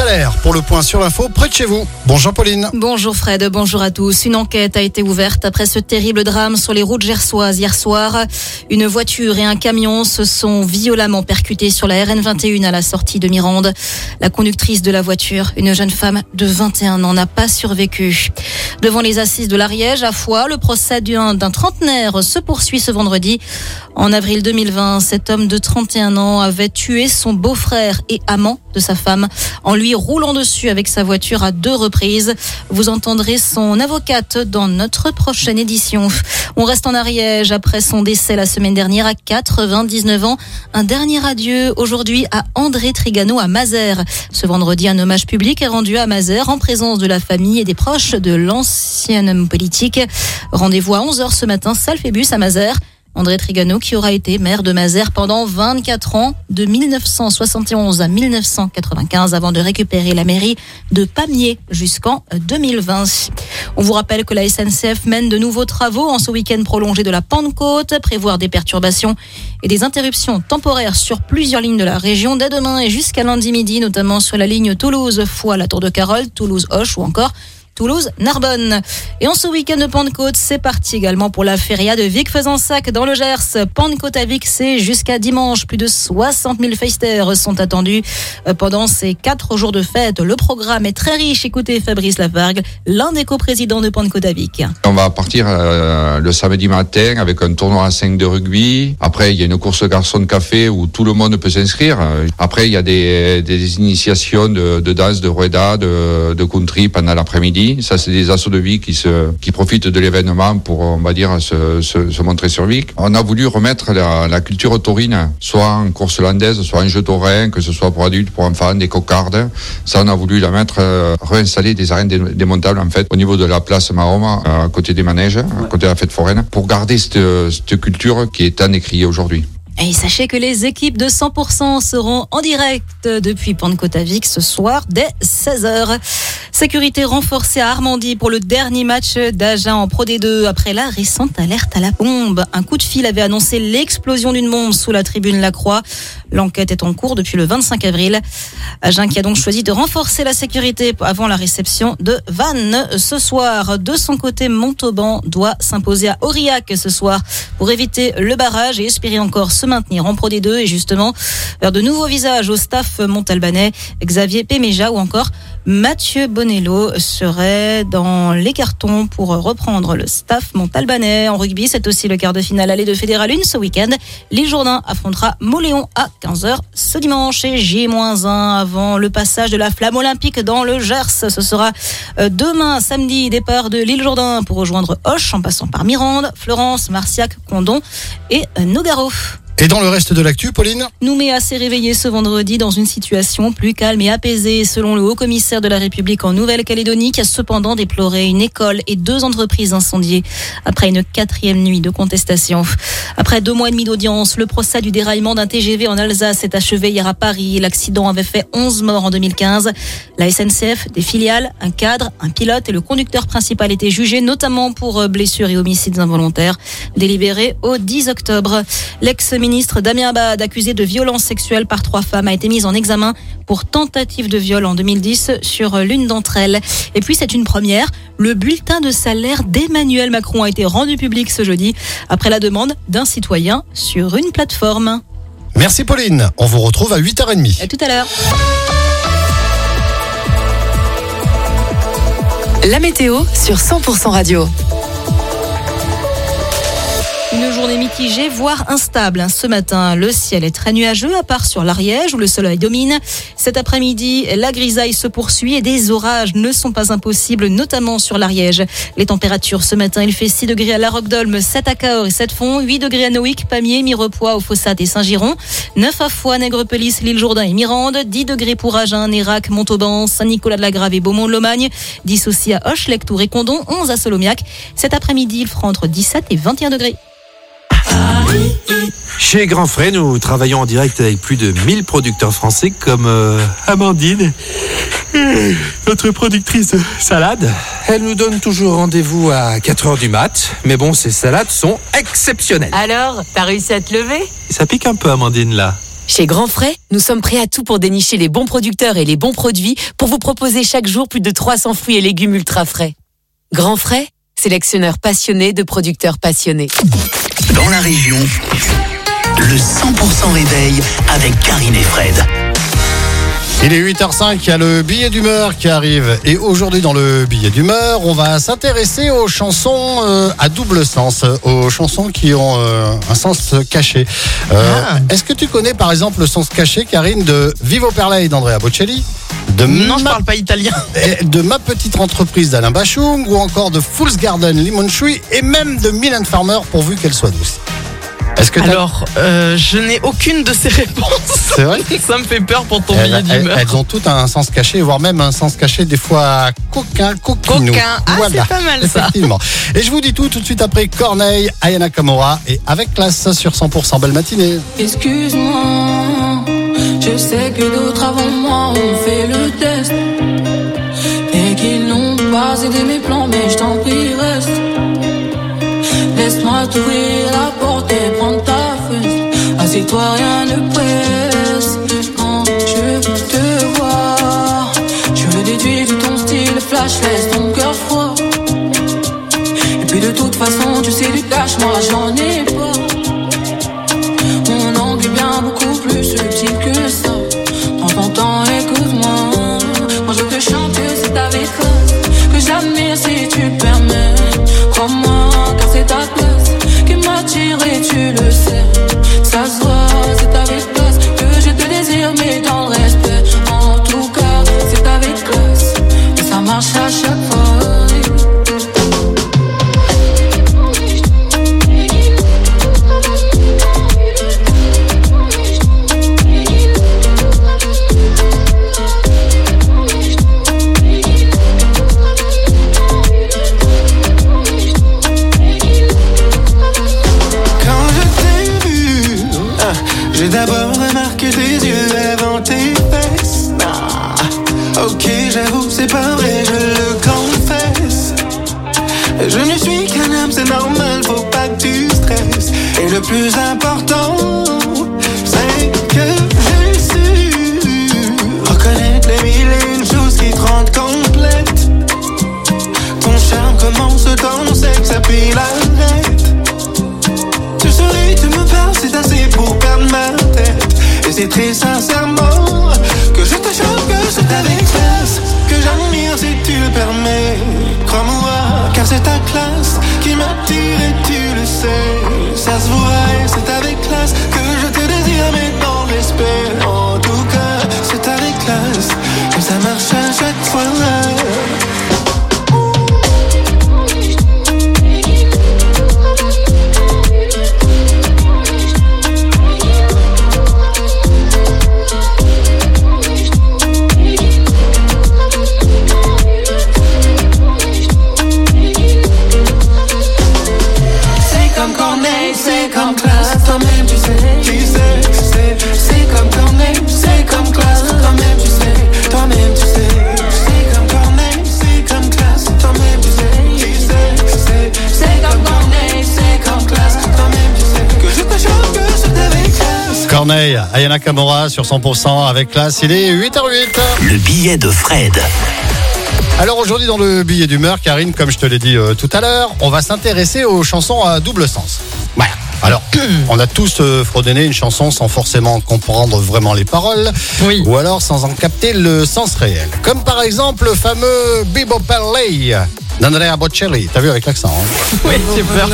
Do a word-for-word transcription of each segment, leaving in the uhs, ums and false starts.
Valère pour le point sur l'info près de chez vous. Bonjour Pauline. Bonjour Fred, bonjour à tous. Une enquête a été ouverte après ce terrible drame sur les routes gersoises hier soir. Une voiture et un camion se sont violemment percutés sur la R N vingt et un à la sortie de Mirande. La conductrice de la voiture, une jeune femme de vingt et un ans, n'a pas survécu. Devant les assises de l'Ariège, à Foix, le procès d'un, d'un trentenaire se poursuit ce vendredi. En avril deux mille vingt, cet homme de trente et un ans avait tué son beau-frère et amant de sa femme en lui roulant dessus avec sa voiture à deux reprises. Vous entendrez son avocate dans notre prochaine édition. On reste en Ariège après son décès la semaine dernière à quatre-vingt-dix-neuf ans. Un dernier adieu aujourd'hui à André Trigano à Mazères. Ce vendredi, un hommage public est rendu à Mazères en présence de la famille et des proches de l'ancien homme politique. Rendez-vous à onze heures ce matin, salle Phébus à Mazères. André Trigano qui aura été maire de Mazères pendant vingt-quatre ans, de dix-neuf cent soixante et onze à dix-neuf cent quatre-vingt-quinze, avant de récupérer la mairie de Pamiers jusqu'en deux mille vingt. On vous rappelle que la S N C F mène de nouveaux travaux en ce week-end prolongé de la Pentecôte, prévoir des perturbations et des interruptions temporaires sur plusieurs lignes de la région dès demain et jusqu'à lundi midi, notamment sur la ligne Toulouse-Foix, la Tour de Carole, Toulouse-Auch ou encore Toulouse-Narbonne. Et en ce week-end de Pentecôte, c'est parti également pour la feria de Vic-Fezensac dans le Gers. Pentecôte à Vic, c'est jusqu'à dimanche. Plus de soixante mille feisters sont attendus pendant ces quatre jours de fête. Le programme est très riche. Écoutez Fabrice Lafargue, l'un des coprésidents de Pentecôte à Vic. On va partir euh, le samedi matin avec un tournoi à cinq de rugby. Après, il y a une course garçon de café où tout le monde peut s'inscrire. Après, il y a des, des initiations de, de danse, de rueda, de, de country pendant l'après-midi. Ça, c'est des assos de Vic qui se, qui profitent de l'événement pour, on va dire, se, se, se montrer sur Vic. On a voulu remettre la, la culture taurine, soit en course landaise, soit en jeu taurin, que ce soit pour adultes, pour enfants, des cocardes. Ça, on a voulu la mettre, euh, réinstaller des arènes démontables, en fait, au niveau de la place Mahom, à côté des manèges, à côté de la fête foraine, pour garder cette, cette culture qui est tant décriée aujourd'hui. Et sachez que les équipes de cent pour cent seront en direct depuis Pentecôte à Vic ce soir dès seize heures. Sécurité renforcée à Armandie pour le dernier match d'Agen en Pro D deux après la récente alerte à la bombe. Un coup de fil avait annoncé l'explosion d'une bombe sous la tribune Lacroix. L'enquête est en cours depuis le vingt-cinq avril. Agen qui a donc choisi de renforcer la sécurité avant la réception de Vannes ce soir. De son côté, Montauban doit s'imposer à Aurillac ce soir pour éviter le barrage et espérer encore se maintenir en Pro D deux et justement vers de nouveaux visages au staff montalbanais. Xavier Péméja ou encore Mathieu Bonello serait dans les cartons pour reprendre le staff montalbanais. En rugby, c'est aussi le quart de finale aller de Fédéral un ce week-end. L'Île Jourdain affrontera Mauléon à quinze heures ce dimanche et J un avant le passage de la flamme olympique dans le Gers. Ce sera demain samedi, départ de l'Île Jourdain pour rejoindre Auch en passant par Mirande, Florence, Marciac, Condon et Nogaro. Et dans le reste de l'actu, Pauline ? Nouméa s'est réveillé ce vendredi dans une situation plus calme et apaisée, selon le haut-commissaire de la République en Nouvelle-Calédonie, qui a cependant déploré une école et deux entreprises incendiées après une quatrième nuit de contestation. Après deux mois et demi d'audience, le procès du déraillement d'un T G V en Alsace s'est achevé hier à Paris. L'accident avait fait onze morts en deux mille quinze. La S N C F, des filiales, un cadre, un pilote et le conducteur principal étaient jugés, notamment pour blessures et homicides involontaires, délibérés au dix octobre. L'ex-ministre Damien Abad, accusé de violences sexuelles par trois femmes, a été mis en examen pour tentative de viol en deux mille dix sur l'une d'entre elles. Et puis c'est une première, le bulletin de salaire d'Emmanuel Macron a été rendu public ce jeudi après la demande d'un citoyen sur une plateforme. Merci Pauline, on vous retrouve à huit heures trente. À tout à l'heure. La météo sur cent pour cent Radio. Une journée mitigée, voire instable. Ce matin, le ciel est très nuageux, à part sur l'Ariège où le soleil domine. Cet après-midi, la grisaille se poursuit et des orages ne sont pas impossibles, notamment sur l'Ariège. Les températures ce matin, il fait six degrés à La Roque-d'Olme, sept à Cahors et Sept-Fonds, huit degrés à Noïc, Pamiers, Mirepoix, au Fossat et Saint-Giron, neuf à Foix, Nègrepelisse, l'Île Jourdain et Mirande, dix degrés pour Agen, Nérac, Montauban, Saint-Nicolas-de-la-Grave et Beaumont-de-Lomagne, dix aussi à Auch, Lectoure et Condon, onze à Solomiac. Cet après-midi, il fera entre dix-sept et vingt et un degrés. Chez Grand Frais, nous travaillons en direct avec plus de mille producteurs français comme euh, Amandine, notre productrice de salade. Elle nous donne toujours rendez-vous à quatre heures du mat, mais bon, ces salades sont exceptionnelles. Alors, t'as réussi à te lever ? Ça pique un peu, Amandine, là. Chez Grand Frais, nous sommes prêts à tout pour dénicher les bons producteurs et les bons produits pour vous proposer chaque jour plus de trois cents fruits et légumes ultra frais. Grand Frais, sélectionneur passionné de producteurs passionnés. Dans la région, le cent pour cent réveil avec Karine et Fred. Il est huit heures cinq, il y a le billet d'humeur qui arrive. Et aujourd'hui, dans le billet d'humeur, on va s'intéresser aux chansons euh, à double sens, aux chansons qui ont euh, un sens caché. Euh, ah. Est-ce que tu connais, par exemple, le sens caché, Karine, de Vivo per lei d'Andrea Bocelli, de Non, ma... je parle pas italien. de Ma petite entreprise d'Alain Bachung, ou encore de Fool's Garden, Lemon Tree, et même de Mylène Farmer, pourvu qu'elle soit douce. Est-ce que Alors, euh, je n'ai aucune de ces réponses. C'est vrai? Ça me fait peur pour ton elles, billet d'humeur. Elles, elles ont toutes un sens caché, voire même un sens caché des fois coquin, coquinou. Coquin, ah voilà. C'est pas mal ça. Effectivement. Et je vous dis tout tout de suite après Corneille, Aya Nakamura et avec classe sur cent pour cent. Belle matinée. Excuse-moi, je sais que d'autres avant moi ont fait le test et qu'ils n'ont pas aidé mes plans, mais je t'en prie reste. Laisse-moi t'ouvrir la porte et prendre ta fesse. Assieds-toi, rien ne presse. Quand je te vois, je le déduis de ton style flash, laisse ton cœur froid. Et puis de toute façon, tu sais du cash, moi j'en ai pas. Mon angle est bien beaucoup plus subtil que ça. Prends ton temps, écoute-moi. Moi je te chante que c'est avec classe que j'admire si tu le permets. Crois-moi, car c'est ta place qui m'attire et tu le sais. Ça se voit, c'est avec classe que je te désire, mais dans le respect. En tout cas, c'est avec classe et ça marche à chaque fois. J'ai d'abord remarqué tes yeux avant tes fesses. Ah, ok, j'avoue, c'est pas vrai, je le confesse. Je ne suis qu'un homme, c'est normal, faut pas que tu stresses. Et le plus important, c'est que j'ai su reconnaître les mille et une choses qui te rendent complète. Ton charme commence dans le sexe, puis l'arrête. Tu souris, tu me parles, c'est assez pour perdre ma tête. Et c'est très sincèrement que je te chante que c'est avec classe que j'admire si tu le permets. Crois-moi, car c'est ta classe qui m'attire et tu le sais. Ça se voit et c'est avec classe que je te désire, mais dans le respect. En tout cas, c'est avec classe que ça marche à chaque fois. C'est comme classe, toi-même tu sais, tu sais, c'est, c'est comme Corneille, c'est comme classe, toi-même tu sais, toi-même tu sais, c'est comme Corneille, c'est comme classe, toi-même tu sais, tu sais, c'est, c'est comme Corneille, c'est comme classe, toi-même tu sais, que je te chante que c'est avec classe. Corneille, Aya Nakamura sur cent pour cent avec classe, il est huit heures huit. Le billet de Fred. Alors aujourd'hui dans le billet d'humeur, Karine, comme je te l'ai dit euh, tout à l'heure, on va s'intéresser aux chansons à double sens. Voilà. Alors, on a tous euh, fredonné une chanson sans forcément comprendre vraiment les paroles, oui. Ou alors sans en capter le sens réel. Comme par exemple le fameux Vivo per lei d'Andrea Bocelli. T'as vu avec l'accent, hein? Oui, j'ai peur.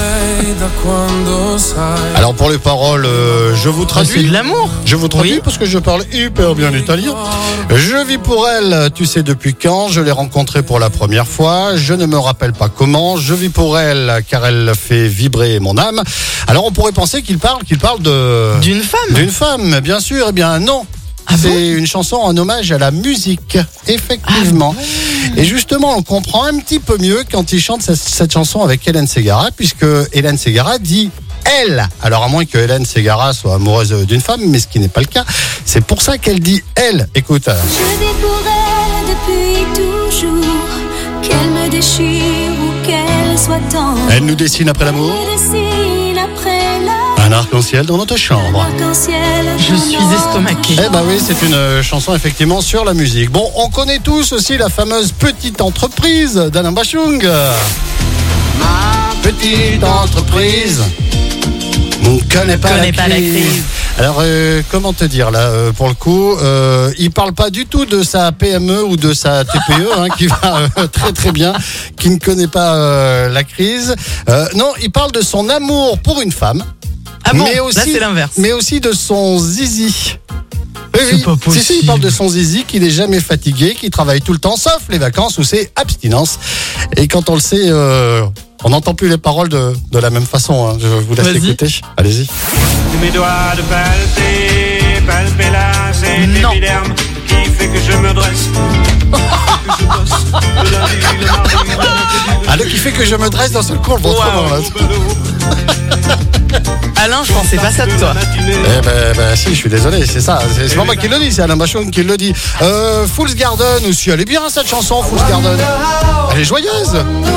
Alors pour les paroles, euh, je vous traduis. Oh, c'est de l'amour. Je vous traduis oui. Parce que je parle hyper bien italien. Je vis pour elle, tu sais depuis quand. Je l'ai rencontrée pour la première fois. Je ne me rappelle pas comment. Je vis pour elle car elle fait vibrer mon âme. Alors on pourrait penser qu'il parle, qu'il parle de d'une femme. D'une femme, bien sûr. Eh bien non. Ah c'est bon une chanson en hommage à la musique, effectivement. Ah bon. Et justement, on comprend un petit peu mieux quand il chante cette, cette chanson avec Hélène Ségara, puisque Hélène Ségara dit elle. Alors à moins que Hélène Ségara soit amoureuse d'une femme, mais ce qui n'est pas le cas. C'est pour ça qu'elle dit elle. Écoute. Je vis pour elle depuis toujours, qu'elle me déchire ou qu'elle soit tendre. Elle nous dessine après l'amour. Elle me dessine après l'amour. Un arc-en-ciel dans notre chambre. Je suis estomaquée. Eh ben oui, c'est une euh, chanson effectivement sur la musique. Bon, on connaît tous aussi la fameuse Petite entreprise d'Alain Bachung. Ma petite entreprise ne connaît pas, connaît la, pas crise. la crise. Alors, euh, comment te dire là, euh, pour le coup, euh, il parle pas du tout de sa P M E ou de sa T P E, hein, qui va euh, très très bien, qui ne connaît pas euh, la crise. Euh, non, il parle de son amour pour une femme. Ah bon, mais aussi, là c'est l'inverse. Mais aussi de son zizi. Oui, C'est oui. pas possible. Si, si, il parle de son zizi, qui n'est jamais fatigué, qui travaille tout le temps, sauf les vacances où c'est abstinence. Et quand on le sait, euh, on n'entend plus les paroles de, de la même façon. Hein. Je vous laisse Vas-y. écouter. Allez-y. Mes doigts de palper, palper là, c'est Non. l'épiderme qui fait que je me dresse. Que je bosse le lundi, le mardi, le mercredi. Ah, le qui fait que je me dresse d'un seul coup, on le pense Wow. trop, là. Alain, je pensais pas ça de toi. Eh ben, ben si, je suis désolé, c'est ça. C'est, c'est pas moi qui le dis, c'est Alain Bachung qui le dit. Euh, Fool's Garden aussi, elle est bien cette chanson, Fool's Garden. Elle est joyeuse.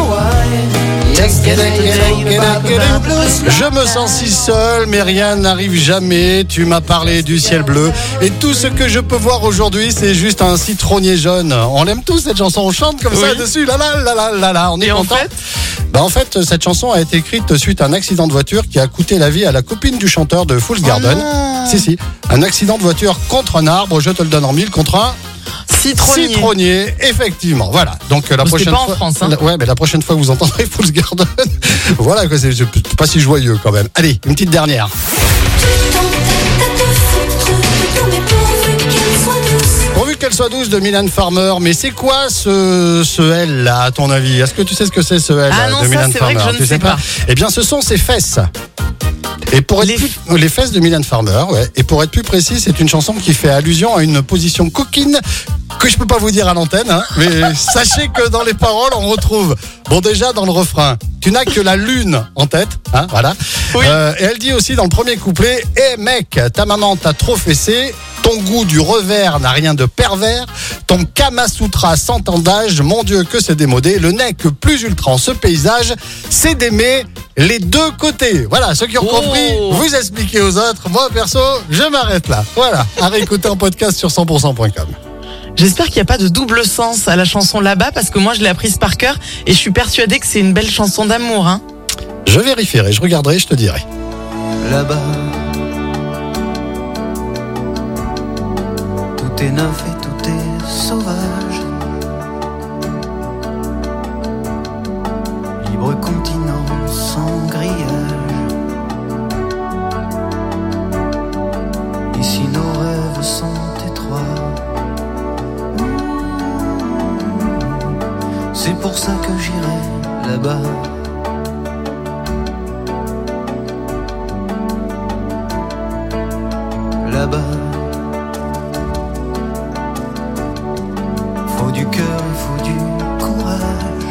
Je me sens si seul, mais rien n'arrive jamais. Tu m'as parlé du ciel bleu. Et tout ce que je peux voir aujourd'hui, c'est juste un citronnier jaune. On l'aime tous cette chanson, on chante comme ça Oui. dessus. Là, là, là, là, là, là. On est Et en content. fait Bah en fait, cette chanson a été écrite suite à un accident de voiture qui a coûté la vie à la copine du chanteur de Fool's Garden. non. Si, si. Un accident de voiture contre un arbre, je te le donne en mille, contre un Citronnier. citronnier, effectivement. Voilà. Donc euh, la Bon, c'était prochaine pas en fois, France, hein. la- ouais, mais la prochaine fois que vous entendrez Fool's Garden, voilà quoi, c'est, c'est pas si joyeux quand même. Allez, une petite dernière. Pourvu qu'elle soit douce de Mylène Farmer, mais c'est quoi ce, ce L là à ton avis? Est-ce que tu sais ce que c'est ce L Ah là, non, de ça, Mylène c'est vrai Farmer? que je ne Tu sais pas. Eh bien, ce sont ses fesses. Et pour être Les plus, les fesses de Mylène Farmer, ouais. Et pour être plus précis, c'est une chanson qui fait allusion à une position coquine que je peux pas vous dire à l'antenne, hein, mais sachez que dans les paroles, on retrouve, bon déjà dans le refrain, tu n'as que la lune en tête, hein, voilà. Oui. Euh, et elle dit aussi dans le premier couplet, hé mec, ta maman t'a trop fessé. Ton goût du revers n'a rien de pervers. Ton Kama Sutra cent ans d'âge, mon Dieu que c'est démodé. Le nec plus ultra en ce paysage, c'est d'aimer les deux côtés. Voilà, ceux qui ont Oh. compris, vous expliquez aux autres. Moi, perso, je m'arrête là. Voilà, à réécouter en podcast sur cent pour cent point com. J'espère qu'il n'y a pas de double sens à la chanson là-bas, parce que moi je l'ai apprise par cœur et je suis persuadée que c'est une belle chanson d'amour. Hein. Je vérifierai, je regarderai, je te dirai. Là-bas, tout est neuf et tout est sauvage. Libre continent sans grillage. Ici nos rêves sont étroits. C'est pour ça que j'irai là-bas. Là-bas, faut du cœur, il faut du courage.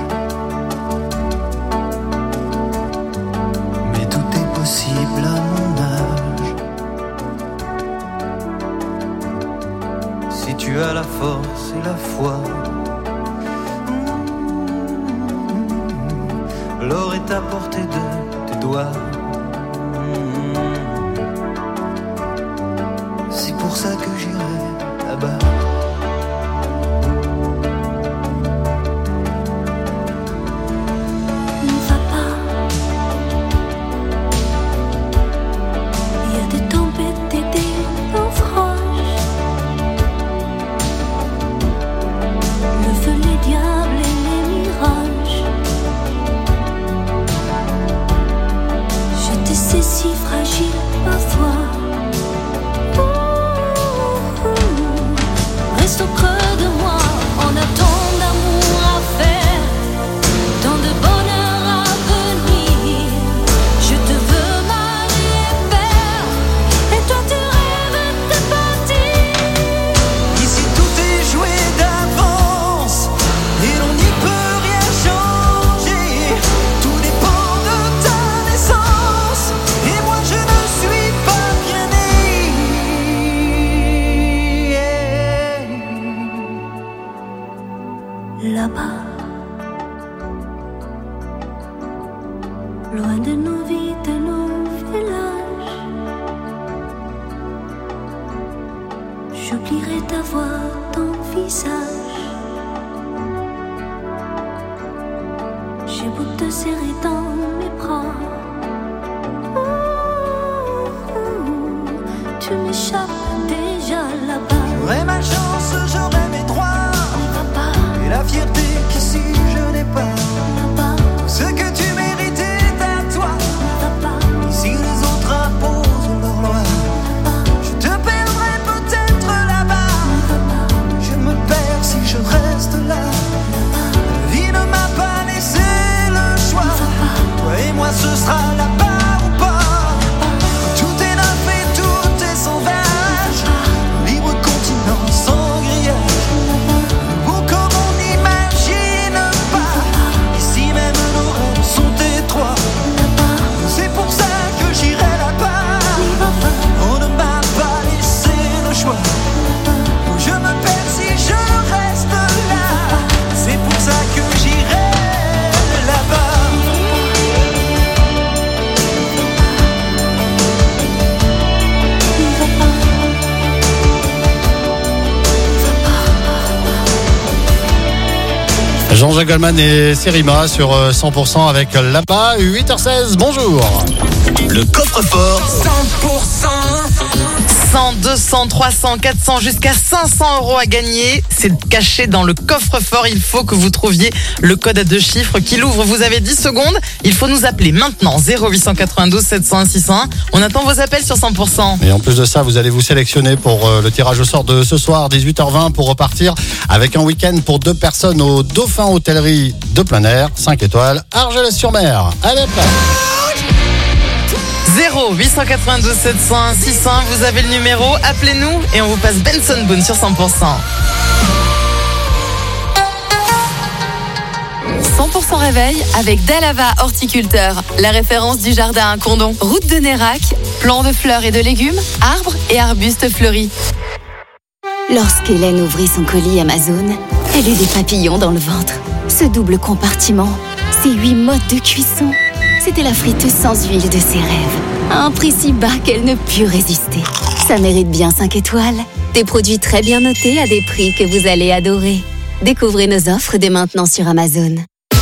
Mais tout est possible à mon âge. Si tu as la force et la foi, l'or est à portée de tes doigts. C'est pour ça que j'irai là-bas. Ne va pas. Il y a des tempêtes et des naufrages. Le feu, les diables et les mirages. ta voix, ton visage. J'ai beau te serrer dans mes bras. Ouh, tu m'échappes déjà là-bas. J'aurais ma chance, j'aurais mes droits. Et la fierté qu'ici je n'ai pas. Ce que tu mérites est à toi. Ici les autres imposent leurs lois. Je te perdrai peut-être là-bas. Je me perds si je reste là. La vie ne m'a pas laissé le choix. Toi et moi ce sera là-bas ou pas. Tout est neuf et tout est sauvage. Libre continent sans grillage. Beau comme on n'imagine pas. Ici même nos rêves sont étroits. C'est pour ça que j'irai là-bas. On ne m'a pas laissé le choix. Je me perds si je reste là. C'est pour ça que j'irai là-bas. Jean-Jacques Goldman et Serima sur euh, cent pour cent avec Lapa, huit heures seize, bonjour. Le coffre-fort cent pour cent cent, deux cents, trois cents, quatre cents, jusqu'à cinq cents euros à gagner. C'est caché dans le coffre-fort. Il faut que vous trouviez le code à deux chiffres qui l'ouvre. Vous avez dix secondes. Il faut nous appeler maintenant. zéro huit cent quatre-vingt-douze, sept cent un, six cent un. On attend vos appels sur cent pour cent. Et en plus de ça, vous allez vous sélectionner pour euh, le tirage au sort de ce soir, dix-huit heures vingt, pour repartir avec un week-end pour deux personnes au Dauphin Hôtellerie de plein air, cinq étoiles, Argelès-sur-Mer. Allez, hop là. zéro huit cent quatre-vingt-douze, sept cent un, six cent un. Vous avez le numéro. Appelez-nous et on vous passe Benson Boone sur cent pour cent. cent pour cent réveil avec Dalava Horticulteur, la référence du jardin à Condon. Route de Nérac, plants de fleurs et de légumes, arbres et arbustes fleuris. Lorsqu'Hélène ouvrit son colis Amazon, elle eut des papillons dans le ventre. Ce double compartiment, ces huit modes de cuisson, c'était la friteuse sans huile de ses rêves. À un prix si bas qu'elle ne put résister. Ça mérite bien cinq étoiles. Des produits très bien notés à des prix que vous allez adorer. Découvrez nos offres dès maintenant sur Amazon.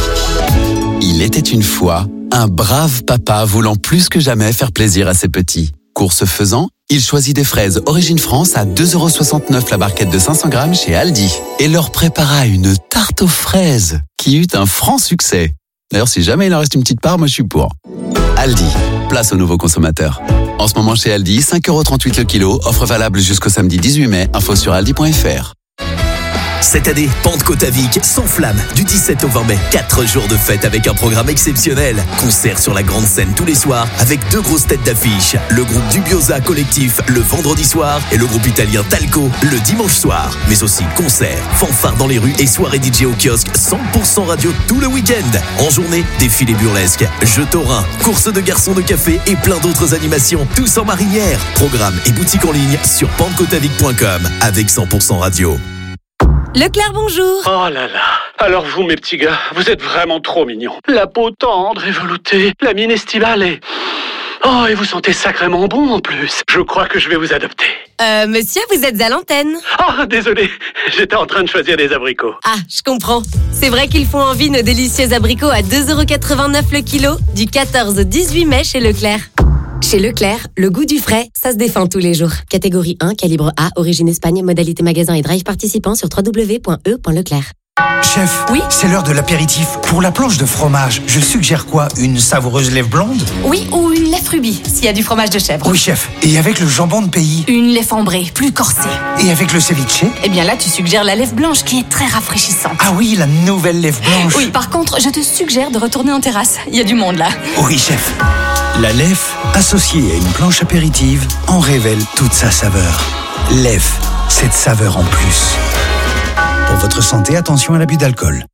Il était une fois un brave papa voulant plus que jamais faire plaisir à ses petits. Course faisant, il choisit des fraises Origine France à deux euros soixante-neuf la barquette de cinq cents grammes chez Aldi et leur prépara une tarte aux fraises qui eut un franc succès. D'ailleurs, si jamais il en reste une petite part, moi je suis pour. Aldi, place aux nouveaux consommateurs. En ce moment chez Aldi, cinq euros trente-huit le kilo, offre valable jusqu'au samedi dix-huit mai, info sur aldi point f r. Cette année, Pentecôte-à-Vic s'enflamme du dix-sept au vingt mai. Quatre jours de fête avec un programme exceptionnel. Concert sur la grande scène tous les soirs avec deux grosses têtes d'affiche. Le groupe Dubiosa Collectif le vendredi soir et le groupe italien Talco le dimanche soir. Mais aussi concert, fanfare dans les rues et soirée D J au kiosque cent pour cent radio tout le week-end. En journée, défilé burlesque, jeux taurins, course de garçons de café et plein d'autres animations. Tous en marinière. Programme et boutique en ligne sur pentecôteavic point com avec cent pour cent radio. Leclerc, bonjour. Oh là là. Alors vous, mes petits gars, vous êtes vraiment trop mignons. La peau tendre et veloutée, la mine estivale et... Oh, et vous sentez sacrément bon en plus. Je crois que je vais vous adopter. Euh, monsieur, vous êtes à l'antenne. Oh, désolé, j'étais en train de choisir des abricots. Ah, je comprends. C'est vrai qu'ils font envie nos délicieux abricots à deux euros quatre-vingt-neuf le kilo, du quatorze au dix-huit mai chez Leclerc. Chez Leclerc, le goût du frais, ça se défend tous les jours. Catégorie un, calibre A, origine Espagne, modalité magasin et drive participant sur w w w point e point leclerc. Chef, oui, c'est l'heure de l'apéritif. Pour la planche de fromage, je suggère quoi? Une savoureuse lèvre blonde? Oui, ou une lèvre rubis, s'il y a du fromage de chèvre. Oui, chef. Et avec le jambon de pays? Une lèvre ambrée, plus corsée. Et avec le ceviche? Eh bien là, tu suggères la lèvre blanche qui est très rafraîchissante. Ah oui, la nouvelle lèvre blanche. Oui, par contre, je te suggère de retourner en terrasse. Il y a du monde là. Oui, chef. La lèvre, associée à une planche apéritive, en révèle toute sa saveur. Lèvre, cette saveur en plus. Pour votre santé, attention à l'abus d'alcool.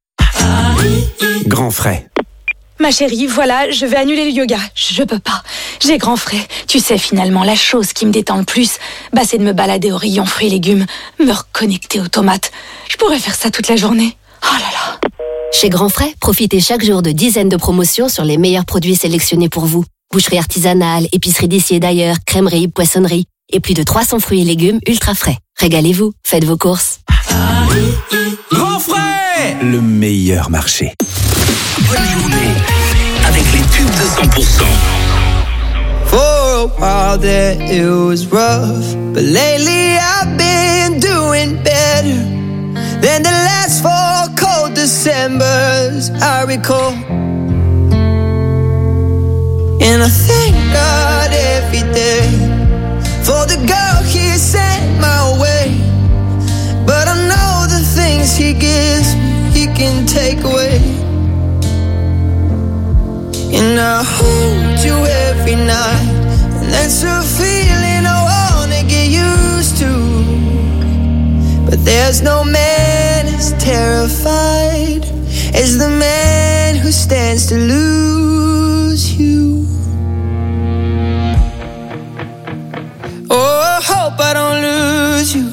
Grand frais. Ma chérie, voilà, je vais annuler le yoga. Je peux pas. J'ai grand frais. Tu sais, finalement, la chose qui me détend le plus, bah, c'est de me balader au rayon fruits et légumes, me reconnecter aux tomates. Je pourrais faire ça toute la journée. Oh là là. Chez Grand Frais, profitez chaque jour de dizaines de promotions sur les meilleurs produits sélectionnés pour vous. Boucherie artisanale, épicerie d'ici et d'ailleurs, crèmerie, poissonnerie et plus de trois cents fruits et légumes ultra frais. Régalez-vous, faites vos courses. Grand frais, le meilleur marché. Bonne journée avec les tubes de cent pour cent. For a while there it was rough, but lately I've been doing better than the last four cold Decembers I recall. And I thank God every day for the girl He sent my way. But I know the things He gives me, He can take away. And I hold you every night, and that's a feeling I wanna get used to. But there's no man as terrified as the man who stands to lose you. Oh, I hope I don't lose you.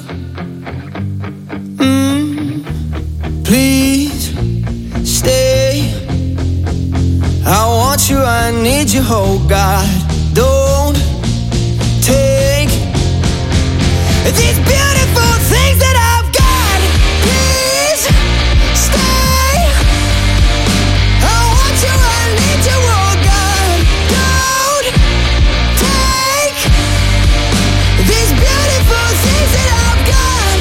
Mm, please stay. I want you, I need you, oh God. Don't take these beautiful things that I've got. Please stay. I want you, I need you, oh God. Don't take these beautiful things that I've got.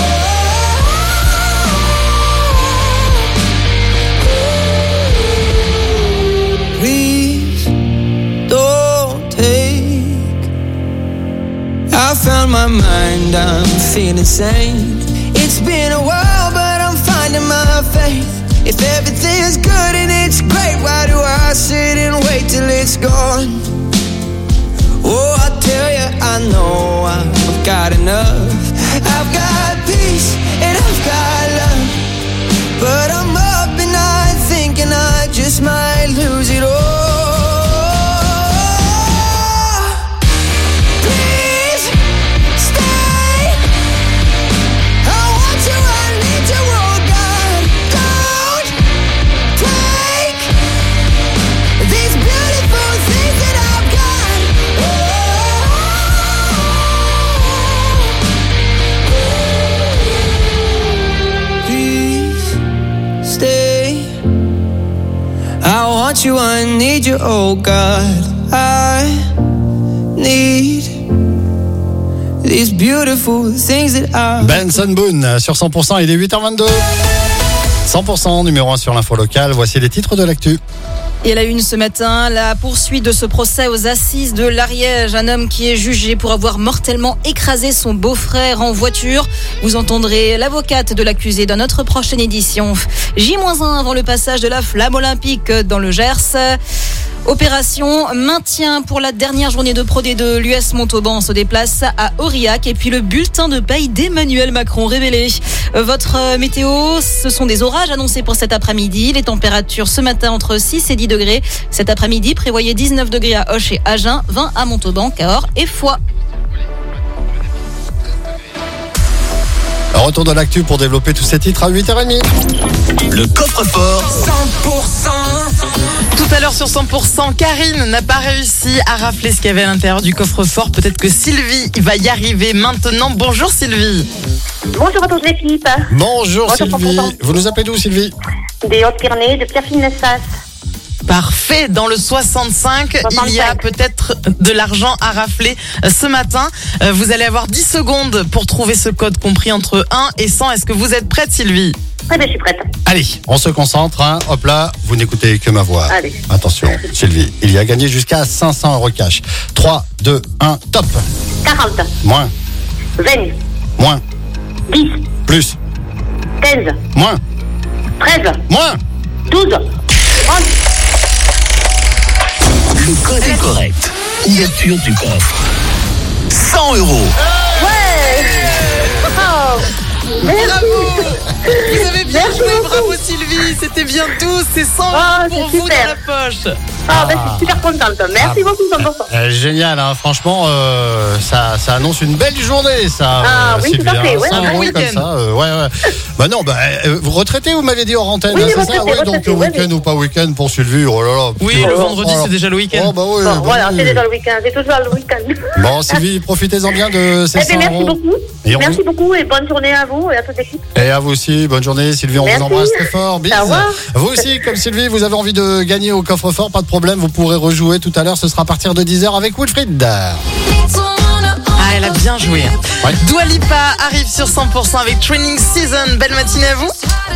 Oh, please don't take. I found my mind, I'm feeling sane. It's been a while, but I'm finding my faith. If everything's good and it's great, why do I sit and wait till it's gone? Oh, I tell you, I know I've got enough. I've got peace and I've got love, but I'm up and I'm thinking I just might lose it all. Please stay. I want you, I need you, oh God. Don't take these beautiful things that I've got. Please stay. I want you, I need you, oh God. I need these beautiful things that I. Benson Boone sur cent pour cent, il est huit heures vingt-deux. cent pour cent, numéro un sur l'info locale. Voici les titres de l'actu. Et à la une ce matin, la poursuite de ce procès aux assises de l'Ariège. Un homme qui est jugé pour avoir mortellement écrasé son beau-frère en voiture. Vous entendrez l'avocate de l'accusé dans notre prochaine édition. J un avant le passage de la flamme olympique dans le Gers. Opération maintien pour la dernière journée de Pro D deux. L'U S Montauban se déplace à Aurillac. Et puis le bulletin de paye d'Emmanuel Macron révélé. Votre météo, ce sont des orages annoncés pour cet après-midi. Les températures ce matin entre six et dix degrés. Cet après-midi, prévoyez dix-neuf degrés à Auch et Agen, vingt à Montauban, Cahors et Foix. Retour de l'actu pour développer tous ces titres à huit heures trente. Le coffre-fort cent pour cent. Tout à l'heure sur cent pour cent, Karine n'a pas réussi à rafler ce qu'il y avait à l'intérieur du coffre-fort. Peut-être que Sylvie va y arriver maintenant. Bonjour Sylvie. Bonjour à toute l'équipe. Bonjour, Bonjour Sylvie. Vous nous appelez d'où Sylvie? Des Hautes-Pyrénées, de Pierrefitte-Nessas. Parfait. Dans le soixante-cinq, soixante-cinq, il y a peut-être de l'argent à rafler ce matin. Vous allez avoir dix secondes pour trouver ce code compris entre un et cent. Est-ce que vous êtes prête, Sylvie? Eh bien, je suis prête. Allez, on se concentre. Hein. Hop là, vous n'écoutez que ma voix. Allez. Attention, Sylvie, il y a gagné jusqu'à cinq cents euros cash. trois, deux, un, top. quarante. Moins. vingt. Moins. dix. Plus. quinze. Moins. treize. Moins. douze. trente. Le code est correct. Ouverture du coffre. cent euros. Ouais. Oh. Merci. Bravo. Vous avez bien Merci joué, beaucoup. bravo Sylvie, c'était bien douze, c'est cent Ah, euros pour c'est vous dans super. la poche. Ah, ben, je suis super contente. Merci Ah. beaucoup, cent pour cent. Euh, génial, hein, franchement, euh, ça, ça annonce une belle journée, ça. Ah, euh, oui, Sylvie, tout à fait, hein, ouais, cent un euros bon comme week-end. ça, euh, ouais, ouais. Bah non, bah, euh, vous retraitez, vous m'avez dit hors antenne, Oui, hein, c'est retraité, ça, ouais, donc retraité, euh, ouais, week-end mais- ou pas week-end pour Sylvie, oh là là. Oui, Oh le là, vendredi, oh là. c'est déjà le week-end. Oh bah oui. Bon, bah voilà, oui. c'est déjà le week-end. C'est toujours le week-end. Bon, Sylvie, profitez-en bien de ces Eh bien, cent merci euros. beaucoup. Et on Merci vous- beaucoup et bonne journée à vous et à toute l'équipe. Et à vous aussi, bonne journée Sylvie, on Merci. vous embrasse très fort, bis. Au revoir. Vous aussi, comme Sylvie, vous avez envie de gagner au coffre-fort, pas de problème, vous pourrez rejouer tout à l'heure, ce sera à partir de dix heures avec Wilfried. Ah, elle a bien joué. Ouais. Dua Lipa arrive sur cent pour cent avec Training Season. Belle matinée à vous.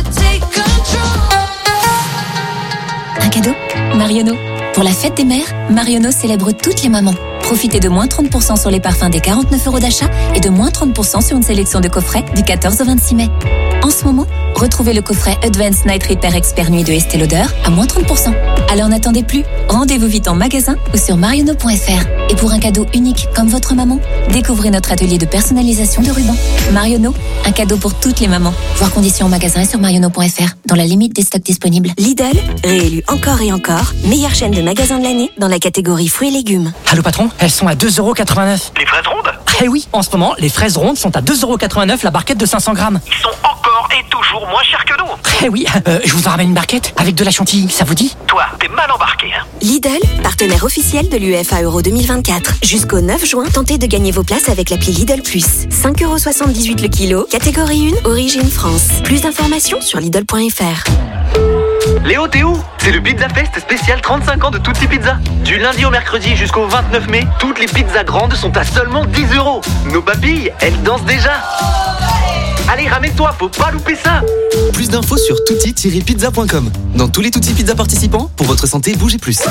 Un cadeau Marionneau. Pour la fête des mères, Marionneau célèbre toutes les mamans. Profitez de moins trente pour cent sur les parfums des quarante-neuf euros d'achat et de moins trente pour cent sur une sélection de coffrets du quatorze au vingt-six mai. En ce moment, retrouvez le coffret Advanced Night Repair Expert Nuit de Estée Lauder à moins trente pour cent. Alors n'attendez plus, rendez-vous vite en magasin ou sur marionneau point f r. Et pour un cadeau unique comme votre maman, découvrez notre atelier de personnalisation de rubans. Marionneau, un cadeau pour toutes les mamans. Voir conditions en magasin et sur marionneau point f r, dans la limite des stocks disponibles. Lidl, réélu encore et encore, meilleure chaîne de magasins de l'année dans la catégorie fruits et légumes. Allô patron, elles sont à deux euros quatre-vingt-neuf. Les fraises rondes? Eh oui, en ce moment, les fraises rondes sont à deux euros quatre-vingt-neuf la barquette de cinq cents grammes. Ils sont encore et toujours moins chers que nous. Eh oui, euh, je vous en ramène une barquette avec de la chantilly, ça vous dit? Toi, t'es mal embarqué, hein. Lidl, partenaire officiel de l'U E F A Euro deux mille vingt-quatre. Jusqu'au neuf juin, tentez de gagner vos places avec l'appli Lidl Plus. cinq euros soixante-dix-huit le kilo, catégorie un, origine France. Plus d'informations sur lidl point f r. Léo, t'es où? C'est le Pizza Fest spécial trente-cinq ans de Tutti Pizza. Du lundi au mercredi jusqu'au vingt-neuf mai, toutes les pizzas grandes sont à seulement dix euros. Nos papilles, elles dansent déjà. Allez, ramène-toi, faut pas louper ça. Plus d'infos sur tutti tiret pizza point com. Dans tous les Tutti Pizza participants, pour votre santé, bougez plus.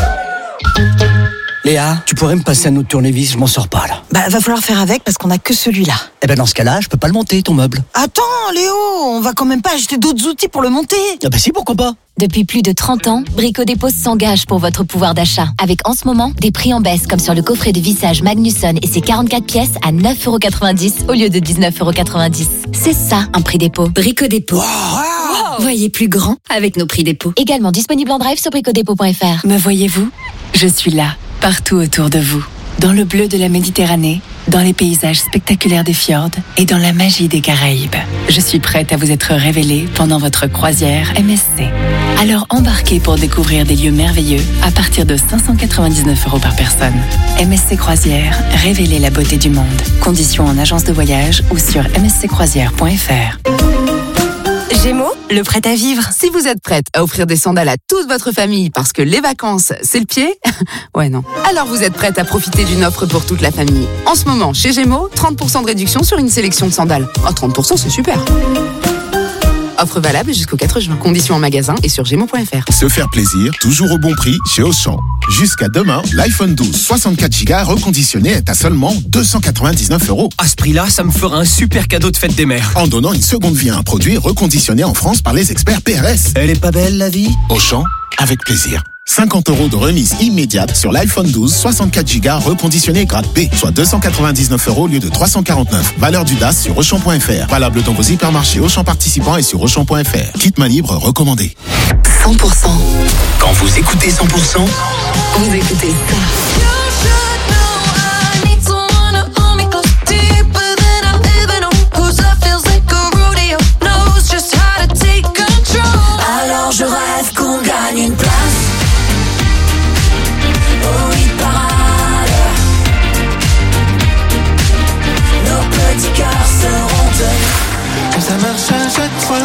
Léa, tu pourrais me passer un autre tournevis, je m'en sors pas là. Bah, va falloir faire avec parce qu'on a que celui-là. Eh ben dans ce cas-là, je peux pas le monter ton meuble. Attends, Léo, on va quand même pas acheter d'autres outils pour le monter. Ah bah si, pourquoi pas? Depuis plus de trente ans, Brico Dépôt s'engage pour votre pouvoir d'achat. Avec en ce moment des prix en baisse comme sur le coffret de vissage Magnusson et ses quarante-quatre pièces à neuf euros quatre-vingt-dix au lieu de dix-neuf euros quatre-vingt-dix. C'est ça un prix dépôt. Brico Dépôt. Wow. Voyez plus grand avec nos prix dépôt. Également disponible en drive sur brico dépôt point f r. Me voyez-vous? Je suis là, partout autour de vous. Dans le bleu de la Méditerranée, dans les paysages spectaculaires des fjords et dans la magie des Caraïbes. Je suis prête à vous être révélée pendant votre croisière M S C. Alors embarquez pour découvrir des lieux merveilleux à partir de cinq cent quatre-vingt-dix-neuf euros par personne. M S C Croisière, révélez la beauté du monde. Conditions en agence de voyage ou sur m s c croisière point f r. Gémeaux, le prêt à vivre. Si vous êtes prête à offrir des sandales à toute votre famille parce que les vacances, c'est le pied, ouais non. Alors vous êtes prête à profiter d'une offre pour toute la famille. En ce moment, chez Gémeaux, trente pour cent de réduction sur une sélection de sandales. Oh, trente pour cent, c'est super. Offre valable jusqu'au quatre juin. Conditions en magasin et sur gémeaux point f r. Se faire plaisir, toujours au bon prix chez Auchan. Jusqu'à demain, l'iPhone douze soixante-quatre giga reconditionné est à seulement deux cent quatre-vingt-dix-neuf euros. À ce prix-là, ça me fera un super cadeau de fête des mères. En donnant une seconde vie à un produit reconditionné en France par les experts P R S. Elle est pas belle, la vie? Auchan, avec plaisir. cinquante euros de remise immédiate sur l'iPhone douze soixante-quatre giga reconditionné grade B, soit deux cent quatre-vingt-dix-neuf euros au lieu de trois cent quarante-neuf. Valeur du D A S sur Auchan point f r. Valable dans vos hypermarchés Auchan participants et sur Auchan point f r. Kit main libre recommandé. cent pour cent. Quand vous écoutez cent pour cent, Vous écoutez ça. Alors je rêve qu'on gagne une place au hit parade. Nos petits cœurs seront tenus. Que ça marche à chaque fois.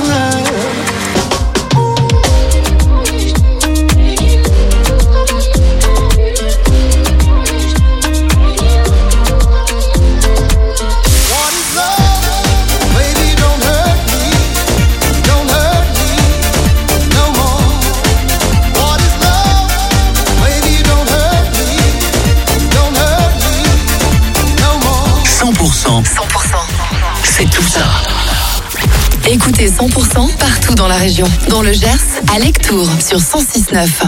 cent pour cent, cent pour cent. c'est tout ça. Écoutez cent pour cent partout dans la région. Dans le Gers, à Lectoure, sur cent six neuf.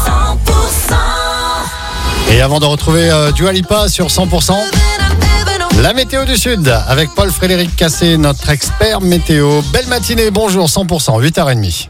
Et avant de retrouver euh, Dua Lipa sur cent pour cent, La météo du Sud avec Paul-Frédéric Cassé, notre expert météo. Belle matinée, bonjour, cent pour cent, huit heures trente.